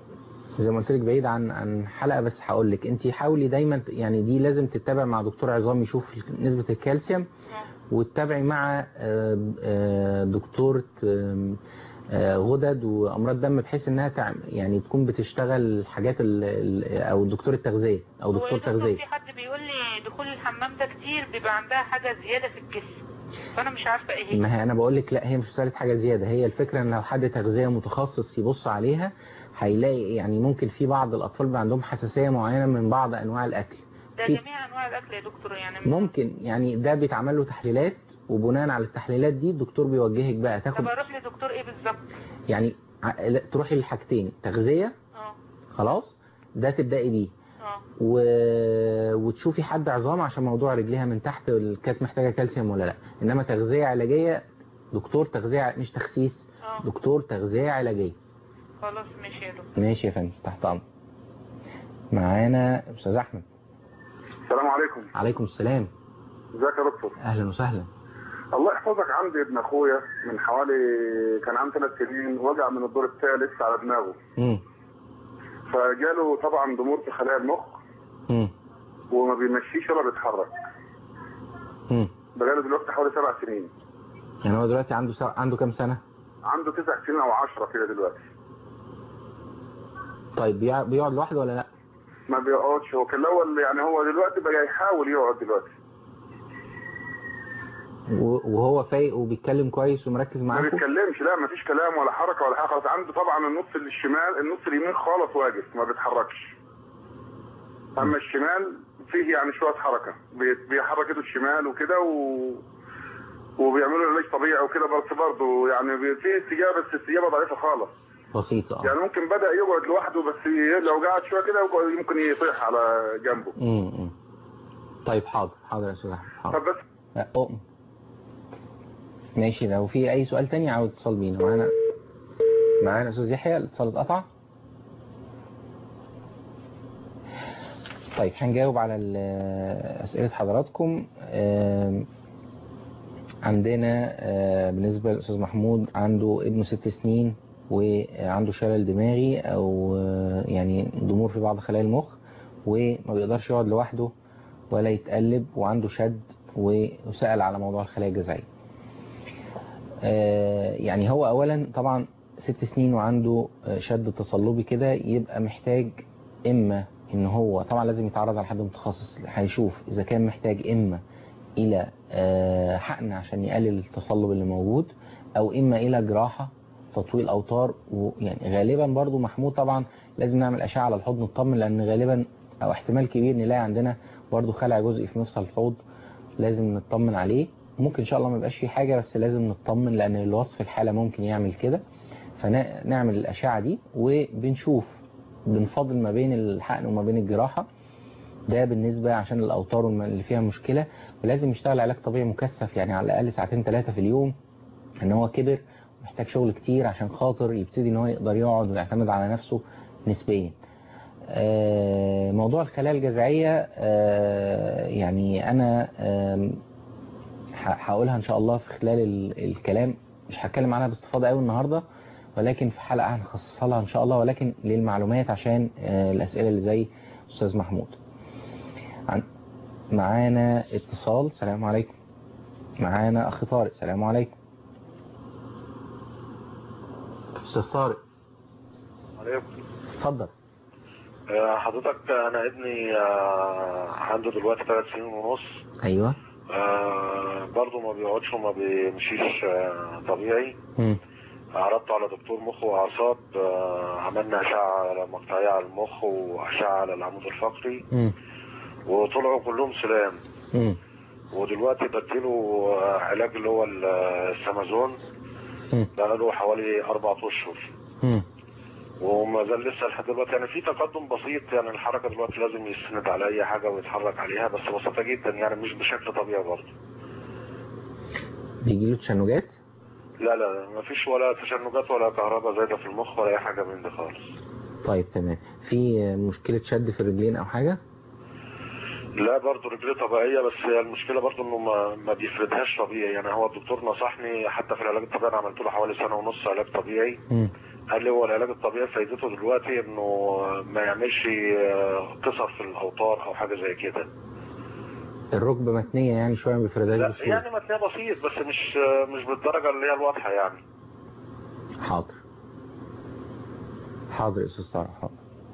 زي ما قلت لك بعيد عن عن حلقه، بس هقول لك انت حاولي دايما يعني دي لازم تتابع مع دكتور عظام يشوف نسبه الكالسيوم، وتتابعي مع آه، آه، دكتورة آه، آه، غدد وامراض دم بحيث انها تعم يعني تكون بتشتغل الحاجات ال- ال- او دكتور التغذيه او هو دكتور يا دكتور تغذيه. في حد بيقول لي دخول الحمام ده كتير بيبقى عندها حاجة زيادة في الجسم، فانا مش عارفة ايه هي. ما هي انا بقول لك لا، هي مش مساله حاجه زياده، هي الفكره ان لو حد تغذيه متخصص يبص عليها هيلاقي يعني ممكن في بعض الاطفال بيبقى عندهم حساسيه معينه من بعض انواع الاكل. ده في- جميع انواع الاكل يا دكتور يعني. ممكن يعني ده بيتعمل له تحليلات، وبناء على التحليلات دي الدكتور بيوجهك بقى تاخد طب اروح لدكتور ايه بالظبط؟ يعني ع- لا، تروحي للحاجتين تغذيه اه خلاص ده تبدأي بيه اه و... وتشوفي حد عظام عشان موضوع رجليها من تحت كانت محتاجة كالسيوم ولا لا. انما تغذية علاجية دكتور تغذية ع- مش تخسيس، اه دكتور تغذية علاجية. خلاص ماشي يا دكتور. ماشي يا فندم تحت امر. معانا استاذ احمد. السلام عليكم. عليكم السلام. ازيك يا دكتور؟ اهلا وسهلا. الله يحفظك. عندي ابن اخويا من حوالي كان عنده ثلاث سنين وجع من الدور الثالث على دماغه. امم فجاله طبعا ضمور في خلايا المخ امم وما بيمشيش ولا بيتحرك. امم بقاله دلوقتي حوالي سبع سنين. يعني هو دلوقتي عنده سا... عنده كام سنة؟ عنده تسع سنين او عشرة كده دلوقتي. طيب بيع- بيقعد لوحده ولا لا؟ ما بيقعدش. هو كان الاول يعني هو دلوقتي بقى يحاول يقعد دلوقتي. و- وهو فايق وبيتكلم كويس ومركز ما معاكم؟ بيتكلمش. لا ما فيش كلام ولا حركه ولا حاجه خالص. عنده طبعا النص الشمال النص اليمين خالص واقف ما بيتحركش. اما الشمال فيه يعني شويه حركه بي- بيحرك ايده الشمال وكده و... وبيعملوا له علاج طبيعي وكده بس برضه يعني بي- فيه استجابه بس استجابه ضعيفه خالص. بسيطة. يعني ممكن بدا يقعد لوحده بس ي- لو قعد شويه كده يقعد- ممكن يطيح على جنبه. امم طيب حاضر حاضر يا استاذ احمد حاضر. طب بس لا، أؤمن. ماشي. لو في اي سؤال تاني عاوز اتصل بينا. معانا معانا استاذ يحيى. الاتصال اتقطع. طيب هنجاوب على ال- اسئله حضراتكم. آم، عندنا آه، بالنسبه للاستاذ محمود عنده ابنه ست سنين وعنده شلل دماغي او آه، يعني ضمور في بعض خلايا المخ وما بيقدرش يقعد لوحده ولا يتقلب وعنده شد وسأل على موضوع الخلايا الجذعيه. آه، يعني هو اولا طبعا ست سنين وعنده آه، شد تصلبي كده يبقى محتاج اما ان هو طبعا لازم يتعرض على حد متخصص هيشوف اذا كان محتاج اما الى آه، حقن عشان يقلل التصلب اللي موجود او اما الى جراحة تطويل اوتار. ويعني غالبا برضو محمود طبعا لازم نعمل اشعه على الحوض نطمن، لان غالبا او احتمال كبير نلاقي عندنا برضو خلع جزئي في مفصل الحوض، لازم نطمن عليه. ممكن ان شاء الله ما يبقاش فيه حاجه، بس لازم نطمن لان الوصف الحاله ممكن يعمل كده. فنعمل الاشعه دي وبنشوف بنفاضل ما بين الحقن وما بين الجراحه. ده بالنسبه عشان الاوتار اللي فيها مشكله، ولازم يشتغل علاج طبيعي مكثف، يعني على الاقل ساعتين ثلاثه في اليوم. ان هو كبر محتاج شغل كتير عشان خاطر يبتدي ان هو يقدر يقعد ويعتمد على نفسه نسبيا. موضوع الخلايا الجذعيه يعني انا هقولها ان شاء الله في خلال الكلام، مش هتكلم عنها باستفاضه قوي النهارده، ولكن في حلقه هنخصصها لها ان شاء الله، ولكن للمعلومات عشان الاسئله اللي زي استاذ محمود. معانا اتصال. السلام عليكم. معانا اخ طارق. السلام عليكم. استاذ طارق. عليكم. اتفضل. حضرتك انا ابني عنده دلوقتي ثلاث سنين ونص. ايوه. آه برضه ما بيقعدش وما بيمشيش آه طبيعي. م. عرضته على دكتور مخ واعصاب، آه عملنا اشعه على مقطعيه على المخ واشعه على العمود الفقري. م. وطلعوا كلهم سلام. م. ودلوقتي بديله آه علاج اللي هو السامازون بقى له حوالي اربع اشهر. م. وما زال لسه لحد دلوقتي يعني في تقدم بسيط، يعني الحركه دلوقتي لازم يسند على اي حاجه ويتحرك عليها، بس بسيطه جدا يعني مش بشكل طبيعي برضه. بيجي له تشنجات؟ لا لا ما فيش ولا تشنجات ولا كهرباء زايده في المخ ولا اي حاجه من دي خالص. طيب تمام. في مشكله شد في الرجلين او حاجه؟ لا برضه رجليه طبيعيه، بس هي المشكله برضه انه ما, ما بيفردهاش طبيعي. يعني هو الدكتور نصحني حتى في العلاج الطبيعي، انا عملت له حوالي سنه ونص علاج طبيعي. م. قال لي هو العلاج الطبيعي فايدته دلوقتي انه ما يعملش قصر في الاوتار او حاجه زي كده. الركبه متنيه يعني شويه ما بيفردهاش لا بسهوله؟ يعني متنيه بسيط، بس مش مش بالدرجه اللي هي الواضحه يعني. حاضر حاضر يا استاذ طارق. حاضر.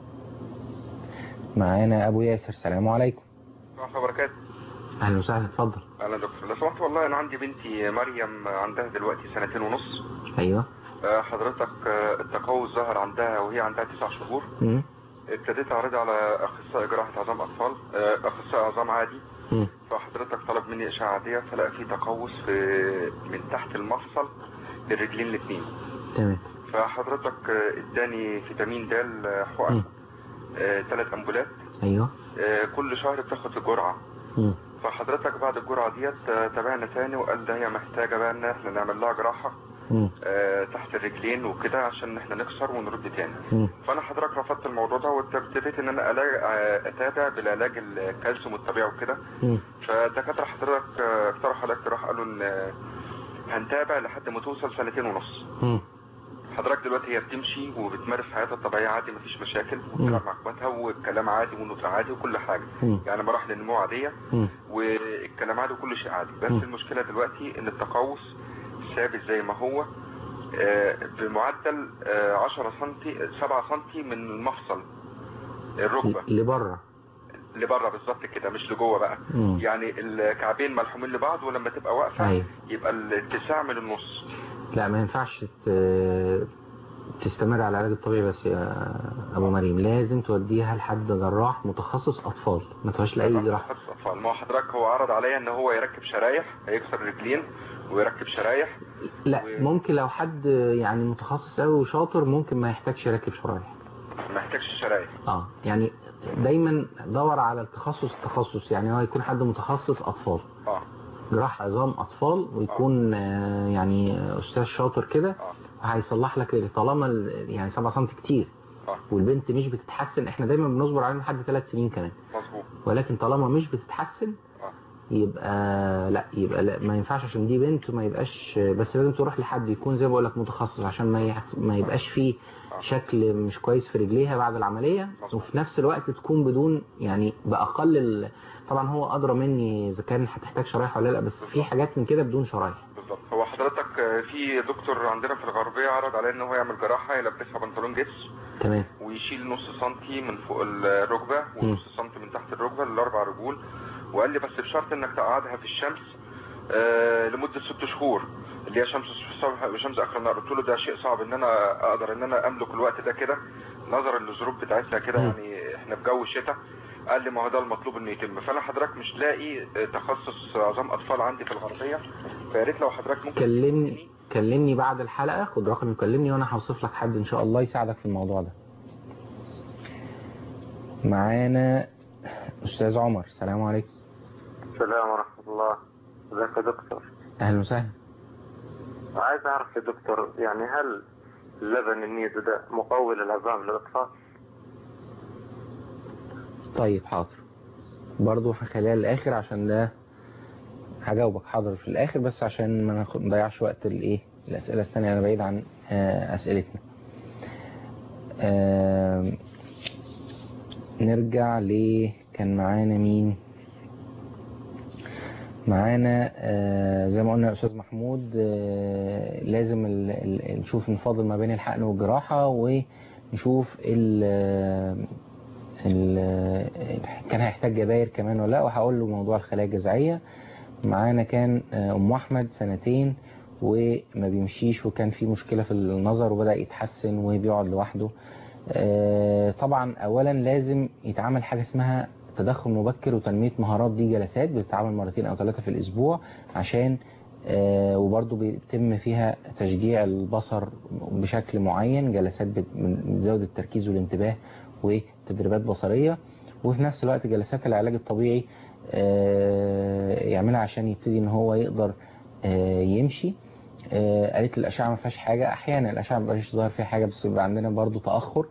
معانا ابو ياسر. السلام عليكم. ورحمه الله وبركاته. اهلا وسهلا. اتفضل. اهلا دكتور. لو سمحت والله انا عندي بنتي مريم عندها دلوقتي سنتين ونص. ايوه. حضرتك التقوس ظهر عندها وهي عندها تسع شهور. م. ابتديت اعرضها على اخصائي جراحه عظام اطفال، اخصائي عظام عادي. م. فحضرتك طلب مني اشعه عاديه، فلقى في تقوس في من تحت المفصل للرجلين الاثنين. تمام. فحضرتك اداني فيتامين د حقن ثلاث امبولات. ايوه. كل شهر بتاخد الجرعه. م. فحضرتك بعد الجرعه ديت تابعنا ثاني وقال ده هي محتاجه بقى ان احنا نعمل لها جراحه آه تحت الرجلين وكده عشان احنا نكسر ونرد تاني. م. فانا حضرتك رفضت الموضوع ده وابتديت ان انا اتابع بالعلاج الكالسيوم الطبيعي وكده. فالدكاتره حضرتك اقترحوا على اقتراح قالوا ان هنتابع لحد ما توصل سنتين ونص. م. حضرتك دلوقتي هي بتمشي وبتمارس حياتها الطبيعيه عادي، مفيش مشاكل، وبتلعب مع اخواتها والكلام عادي والنطق عادي وكل حاجه. م. يعني مراحل النمو عاديه م. والكلام عادي وكل شيء عادي، بس م. المشكله دلوقتي ان التقوس ثابت زي ما هو بمعدل عشرة سنتي سبعة سنتي من المفصل الركبه لبره لبره بالظبط كده، مش لجوه بقى. م. يعني الكعبين ملحومين لبعض، ولما تبقى واقفه أيوه. يبقى الاتساع من النص. لا ما ينفعش تستمر على العلاج الطبيعي بس يا ابو مريم، لازم توديها لحد جراح متخصص اطفال، ما توديهاش لاي جراح متخصص اطفال. ما هو حضرتك هو عرض عليا ان هو يركب شرايح، هيكسر الرجلين ويركب شرايح. لا و... ممكن لو حد يعني متخصص قوي وشاطر ممكن ما يحتاجش يركب شرايح. ما يحتاجش شرايح. اه يعني دايما دور على التخصص التخصص يعني هو يكون حد متخصص اطفال. اه جراح عظام اطفال ويكون آه يعني استاذ شاطر كده. اه هيصلح لك طالما يعني سبعة سم كتير. اه والبنت مش بتتحسن، احنا دايما بنصبر عليها لحد ثلاث سنين كمان. مظبوط. ولكن طالما مش بتتحسن اه يبقى لا يبقى لا ما ينفعش عشان دي بنت وما يبقاش، بس لازم تروح لحد يكون زي ما بقول لك متخصص عشان ما ما يبقاش فيه شكل مش كويس في رجليها بعد العمليه. وفي نفس الوقت تكون بدون يعني باقل ال... طبعا هو ادرى مني اذا كان هتحتاج شرايح ولا لا، بس في حاجات من كده بدون شرايح. بالظبط. هو حضرتك في دكتور عندنا في الغربيه عرض عليه ان هو يعمل جراحه، يلبسها بنطلون جبس. تمام. ويشيل نص سنتي من فوق الركبه ونص سنتي من تحت الركبه الاربع رجول، وقال لي بس بشرط انك تقعدها في الشمس آه لمده ست شهور، اللي هي شمس الصبح وشمس اخر النهار. قلت له ده شيء صعب ان انا اقدر ان انا املك الوقت ده كده نظرا للظروف بتاعتنا كده، يعني احنا في جو الشتاء. قال لي ما هو ده المطلوب انه يتم. فانا حضرتك مش لاقي تخصص عظام اطفال عندي في الغربيه، فيا ريت لو حضرتك ممكن كلمني كلمني بعد الحلقه، خد رقمي وكلمني وانا هوصف لك حد ان شاء الله يساعدك في الموضوع ده. معانا استاذ عمر. السلام عليكم. السلام ورحمه الله. ازيك يا دكتور؟ اهلا وسهلا. عايز اعرف يا دكتور، يعني هل اللبن النيدو ده مقوي للعظام للاطفال؟ طيب حاضر، برضو هخليها للاخر عشان ده هجاوبك حاضر في الاخر، بس عشان ما نضيعش وقت الايه الاسئله الثانيه. انا بعيد عن اسئلتنا. نرجع ل كان معانا مين؟ معانا زي ما قلنا الاستاذ محمود، لازم نشوف نفاضل ما بين الحقن والجراحه، ونشوف ال كان هيحتاج جباير كمان ولا لا، وهقول له موضوع الخلايا الجذعيه. معانا كان ام احمد سنتين وما بيمشيش، وكان في مشكله في النظر وبدا يتحسن وبيقعد لوحده. طبعا اولا لازم يتعمل حاجه اسمها تدخل مبكر وتنميه مهارات. دي جلسات بتتعمل مرتين او ثلاثه في الاسبوع، عشان وبرضه بيتم فيها تشجيع البصر بشكل معين، جلسات بتزود التركيز والانتباه وتدريبات بصريه. وفي نفس الوقت جلسات العلاج الطبيعي يعملها عشان يبتدي ان هو يقدر يمشي. قالت الاشعه ما فيهاش حاجه، احيانا الاشعه ما بيبقاش ظاهر فيها حاجه، بس بيبقى عندنا برضو تاخر.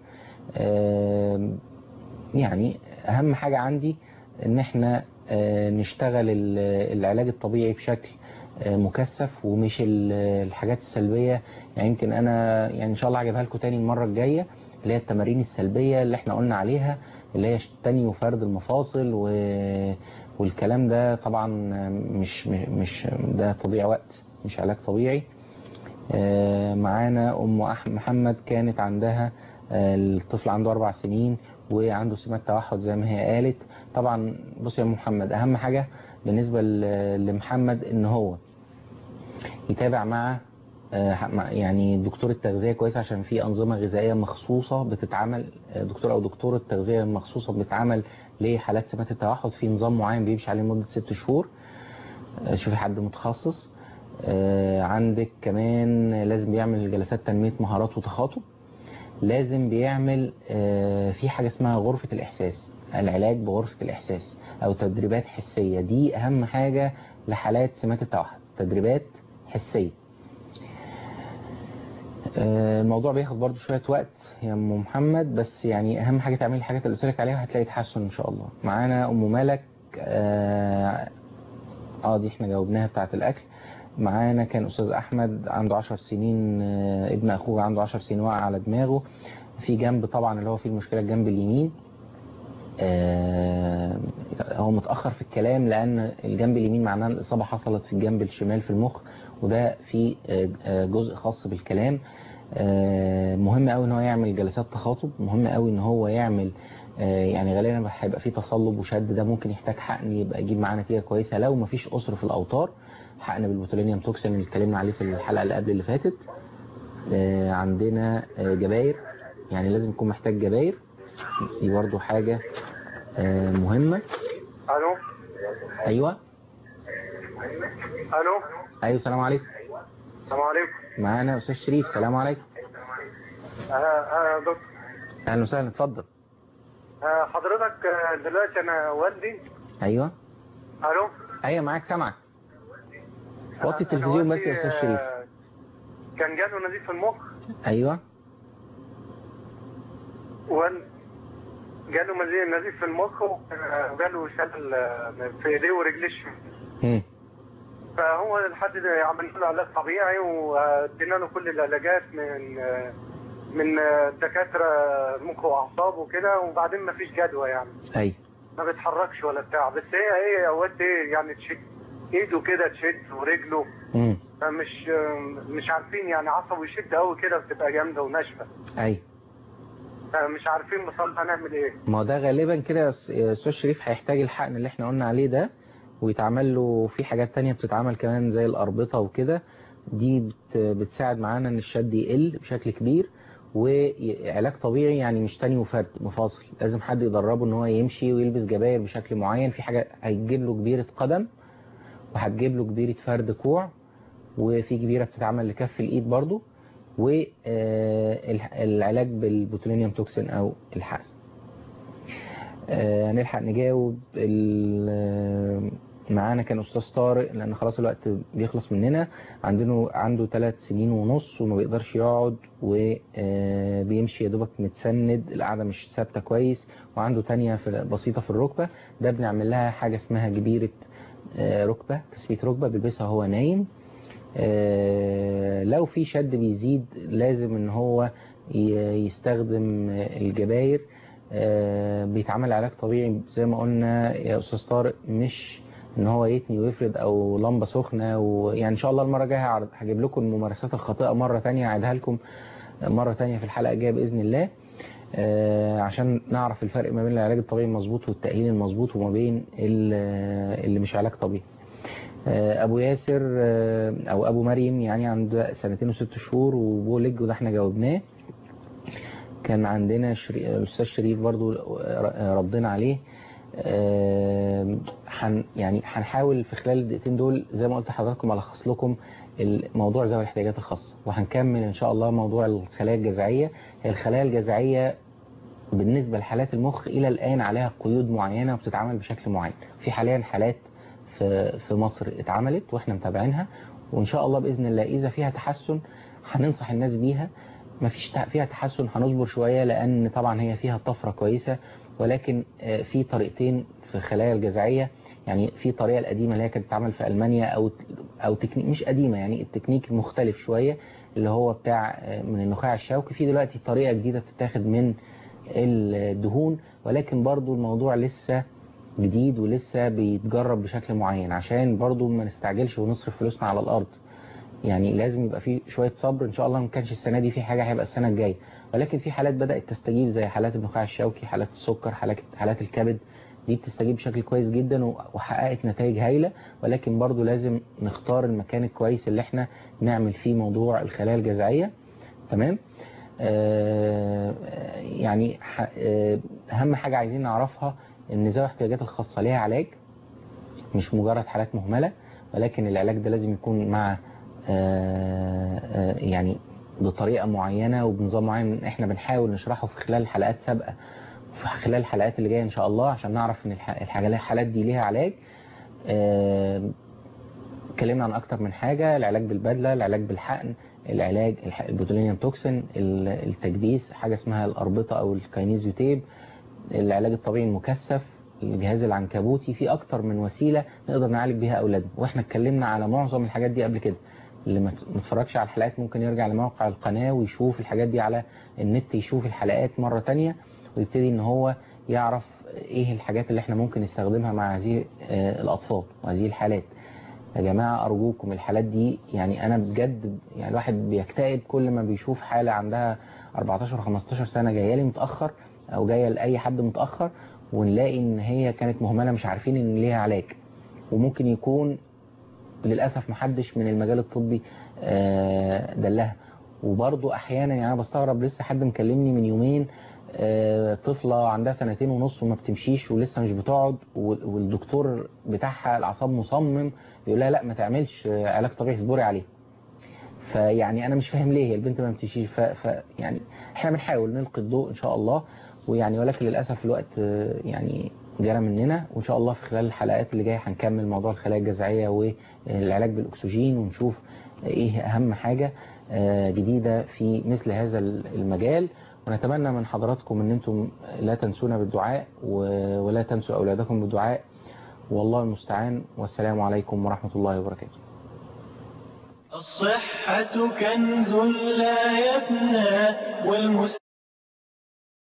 يعني اهم حاجه عندي ان احنا نشتغل العلاج الطبيعي بشكل مكثف، ومش الحاجات السلبيه. يعني يمكن انا يعني ان شاء الله هجيبها لكم تاني المره الجايه، اللي هي التمارين السلبيه اللي احنا قلنا عليها، اللي هي تاني وفرد المفاصل و... والكلام ده طبعا مش مش ده تضييع وقت، مش علاج طبيعي. معانا ام محمد كانت عندها الطفل عنده اربع سنين وعنده سمات توحد زي ما هي قالت. طبعا بص يا محمد، اهم حاجه بالنسبه لمحمد ان هو يتابع مع يعني دكتور التغذية كويس، عشان في أنظمة غذائية مخصوصة بتتعمل، دكتور أو دكتورة التغذية مخصوصة بتتعمل لحالات سمات التوحد، في نظام معين بيمشي عليه مدة ست شهور. شوفي حد متخصص. عندك كمان لازم بيعمل جلسات تنمية مهارات وتخاطب. لازم بيعمل في حاجة اسمها غرفة الإحساس، العلاج بغرفة الإحساس أو تدريبات حسية. دي أهم حاجة لحالات سمات التوحد، تدريبات حسية. الموضوع بياخد برضو شوية وقت يا ام محمد، بس يعني اهم حاجة تعملي الحاجات اللي قلت لك عليها وهتلاقي تحسن ان شاء الله. معانا ام مالك. اه, آه دي احنا جاوبناها بتاعة الاكل. معانا كان استاذ احمد عنده عشر سنين، آه ابن اخوه عنده عشر سنين وقع على دماغه في جنب، طبعا اللي هو فيه المشكلة الجنب اليمين. آه هو متأخر في الكلام لان الجنب اليمين معناه الاصابة حصلت في الجنب الشمال في المخ، وده في آه جزء خاص بالكلام. مهم قوي ان هو يعمل جلسات تخاطب، مهم قوي ان هو يعمل يعني غالبا هيبقى فيه تصلب وشد، ده ممكن يحتاج حقن يبقى يجيب معاه نتيجه كويسه لو مفيش أسر في الاوتار. حقن بالبوتولينيوم توكسين اللي اتكلمنا عليه في الحلقه اللي قبل اللي فاتت. عندنا جباير، يعني لازم يكون محتاج جباير، دي برضو حاجه مهمه. الو ايوه الو ايوه السلام عليكم. السلام عليكم. معانا استاذ شريف. السلام عليكم. اه دكتور. اهلا وسهلا، اتفضل. آه حضرتك دلوقتي انا والدي. ايوه الو ايوه معاك سامعك. وطي التلفزيون بس يا استاذ شريف. كان جاله نزيف في المخ. ايوه وال جاله نزيف في المخ وجاله شلل في ايديه ورجليه. امم فهو لحد عملنا له علاج طبيعي وادينا له كل العلاجات من من دكاتره مخ واعصاب وكده، وبعدين ما فيش جدوى يعني. ايوه ما بيتحركش ولا بتاع، بس هي ايه اوقات ايه يعني تشد ايده كده تشد ورجله. امم فمش مش عارفين يعني عصبه يشد قوي كده بتبقى جامده وناشفه. ايوه مش عارفين بصراحه هنعمل ايه. ما هو ده غالبا كده يا استاذ شريف هيحتاج الحقن اللي احنا قلنا عليه ده، ويتعمل له في حاجات تانية بتتعمل كمان زي الأربطة وكده، دي بت بتساعد معانا ان الشد يقل بشكل كبير. وعلاج طبيعي يعني مش تاني وفرد مفاصل، لازم حد يدربه ان هو يمشي ويلبس جباير بشكل معين. في حاجة هيجيب له جبيرة قدم وهتجيب له جبيرة فرد كوع، وفي جبيرة بتتعمل لكف الايد برضو، والعلاج بالبوتولينيوم توكسين او الحقن. هنلحق نجاوب. معانا كان استاذ طارق لان خلاص الوقت بيخلص مننا. عندنا عنده ثلاث سنين ونص وما بيقدرش يقعد وبيمشي يا دوبك متسند، القعده مش ثابته كويس، وعنده تانية في بسيطه في الركبه. ده بنعمل لها حاجه اسمها جبيره ركبه، تثبيت ركبه، بيلبسها وهو نايم. لو في شد بيزيد لازم ان هو يستخدم الجباير. بيتعمل علاج طبيعي زي ما قلنا يا استاذ طارق، مش ان هو يتني ويفرد او لمبه سخنه. ويعني ان شاء الله المره الجايه هجيب لكم الممارسات الخاطئه مره ثانيه، اعيدها لكم مره ثانيه في الحلقه الجايه باذن الله، عشان نعرف الفرق ما بين العلاج الطبيعي المظبوط والتاهيل المظبوط وما بين اللي مش علاج طبيعي. ابو ياسر او ابو مريم يعني عنده سنتين وست شهور وبولج، وده احنا جاوبناه. كان عندنا شري... الاستاذ شريف برضو ردينا عليه. حن يعني هنحاول في خلال الدقيقتين دول زي ما قلت لحضراتكم الخص لكم الموضوع ذوي الاحتياجات الخاصه، وهنكمل ان شاء الله موضوع الخلايا الجذعيه. هي الخلايا الجذعيه بالنسبه لحالات المخ الى الان عليها قيود معينه وبتتعامل بشكل معين. في حاليا حالات في في مصر اتعملت واحنا متابعينها، وان شاء الله باذن الله اذا فيها تحسن هننصح الناس بيها. ما فيش فيها تحسن هنصبر شويه، لان طبعا هي فيها طفره كويسه، ولكن في طريقتين في الخلايا الجذعيه. يعني في الطريقه القديمه اللي هي كانت بتتعمل في المانيا، او او تكنيك مش قديمه، يعني التكنيك مختلف شويه اللي هو بتاع من النخاع الشوكي. في دلوقتي طريقه جديده بتتاخد من الدهون، ولكن برضو الموضوع لسه جديد ولسه بيتجرب بشكل معين، عشان برضو ما نستعجلش ونصرف فلوسنا على الارض. يعني لازم يبقى في شويه صبر. ان شاء الله ما كانش السنه دي في حاجه هيبقى السنه الجايه، ولكن في حالات بدات تستجيب زي حالات النخاع الشوكي، حالات السكر، حالات حالات الكبد، دي بتستجيب بشكل كويس جدا وحققت نتائج هايله. ولكن برضو لازم نختار المكان الكويس اللي احنا نعمل فيه موضوع الخلايا الجذعيه. تمام. آه يعني اهم حاجه عايزين نعرفها ان ذوي الاحتياجات الخاصه ليها علاج، مش مجرد حالات مهمله، ولكن العلاج ده لازم يكون مع آآ آآ يعني بطريقة معينة وبنظام معين احنا بنحاول نشرحه في خلال حلقات سابقة وفي خلال الحلقات اللي جاية ان شاء الله، عشان نعرف ان الحالات دي ليها علاج. اتكلمنا عن اكتر من حاجة: العلاج بالبدلة، العلاج بالحقن، العلاج البوتولينيوم توكسين، التكبيس، حاجة اسمها الاربطة او الكاينيزيو تيب، العلاج الطبيعي المكثف، الجهاز العنكبوتي. في اكتر من وسيلة نقدر نعالج بيها اولادنا، واحنا اتكلمنا على معظم الحاجات دي قبل كده. اللي ما اتفرجش على الحلقات ممكن يرجع لموقع القناة ويشوف الحاجات دي على النت، يشوف الحلقات مرة تانية ويبتدي ان هو يعرف ايه الحاجات اللي احنا ممكن نستخدمها مع هذه الاطفال وهذه الحالات. يا جماعة ارجوكم الحالات دي، يعني انا بجد يعني الواحد بيكتئب كل ما بيشوف حالة عندها أربعتاشر خمستاشر سنة جاية لي متأخر او جاية لأي حد متأخر، ونلاقي ان هي كانت مهملة مش عارفين ان ليها علاج، وممكن يكون للأسف محدش من المجال الطبي دلها. وبرضو احيانا يعني انا بستغرب، لسه حد مكلمني من يومين طفلة عندها سنتين ونص وما بتمشيش ولسه مش بتقعد، والدكتور بتاعها الأعصاب مصمم يقول لها لا ما تعملش علاج طبيعي، اصبري عليه. فيعني انا مش فاهم ليه هي البنت ما بتمشيش. فيعني احنا بنحاول نلقي الضوء ان شاء الله، ويعني ولكن للأسف الوقت يعني جرى مننا. وان شاء الله في خلال الحلقات اللي جايه هنكمل موضوع الخلايا الجذعيه والعلاج بالاكسجين، ونشوف ايه اهم حاجه جديده في مثل هذا المجال. ونتمنى من حضراتكم ان انتم لا تنسونا بالدعاء ولا تنسوا اولادكم بالدعاء، والله المستعان. والسلام عليكم ورحمه الله وبركاته. الصحة كنز لا يفنى والمس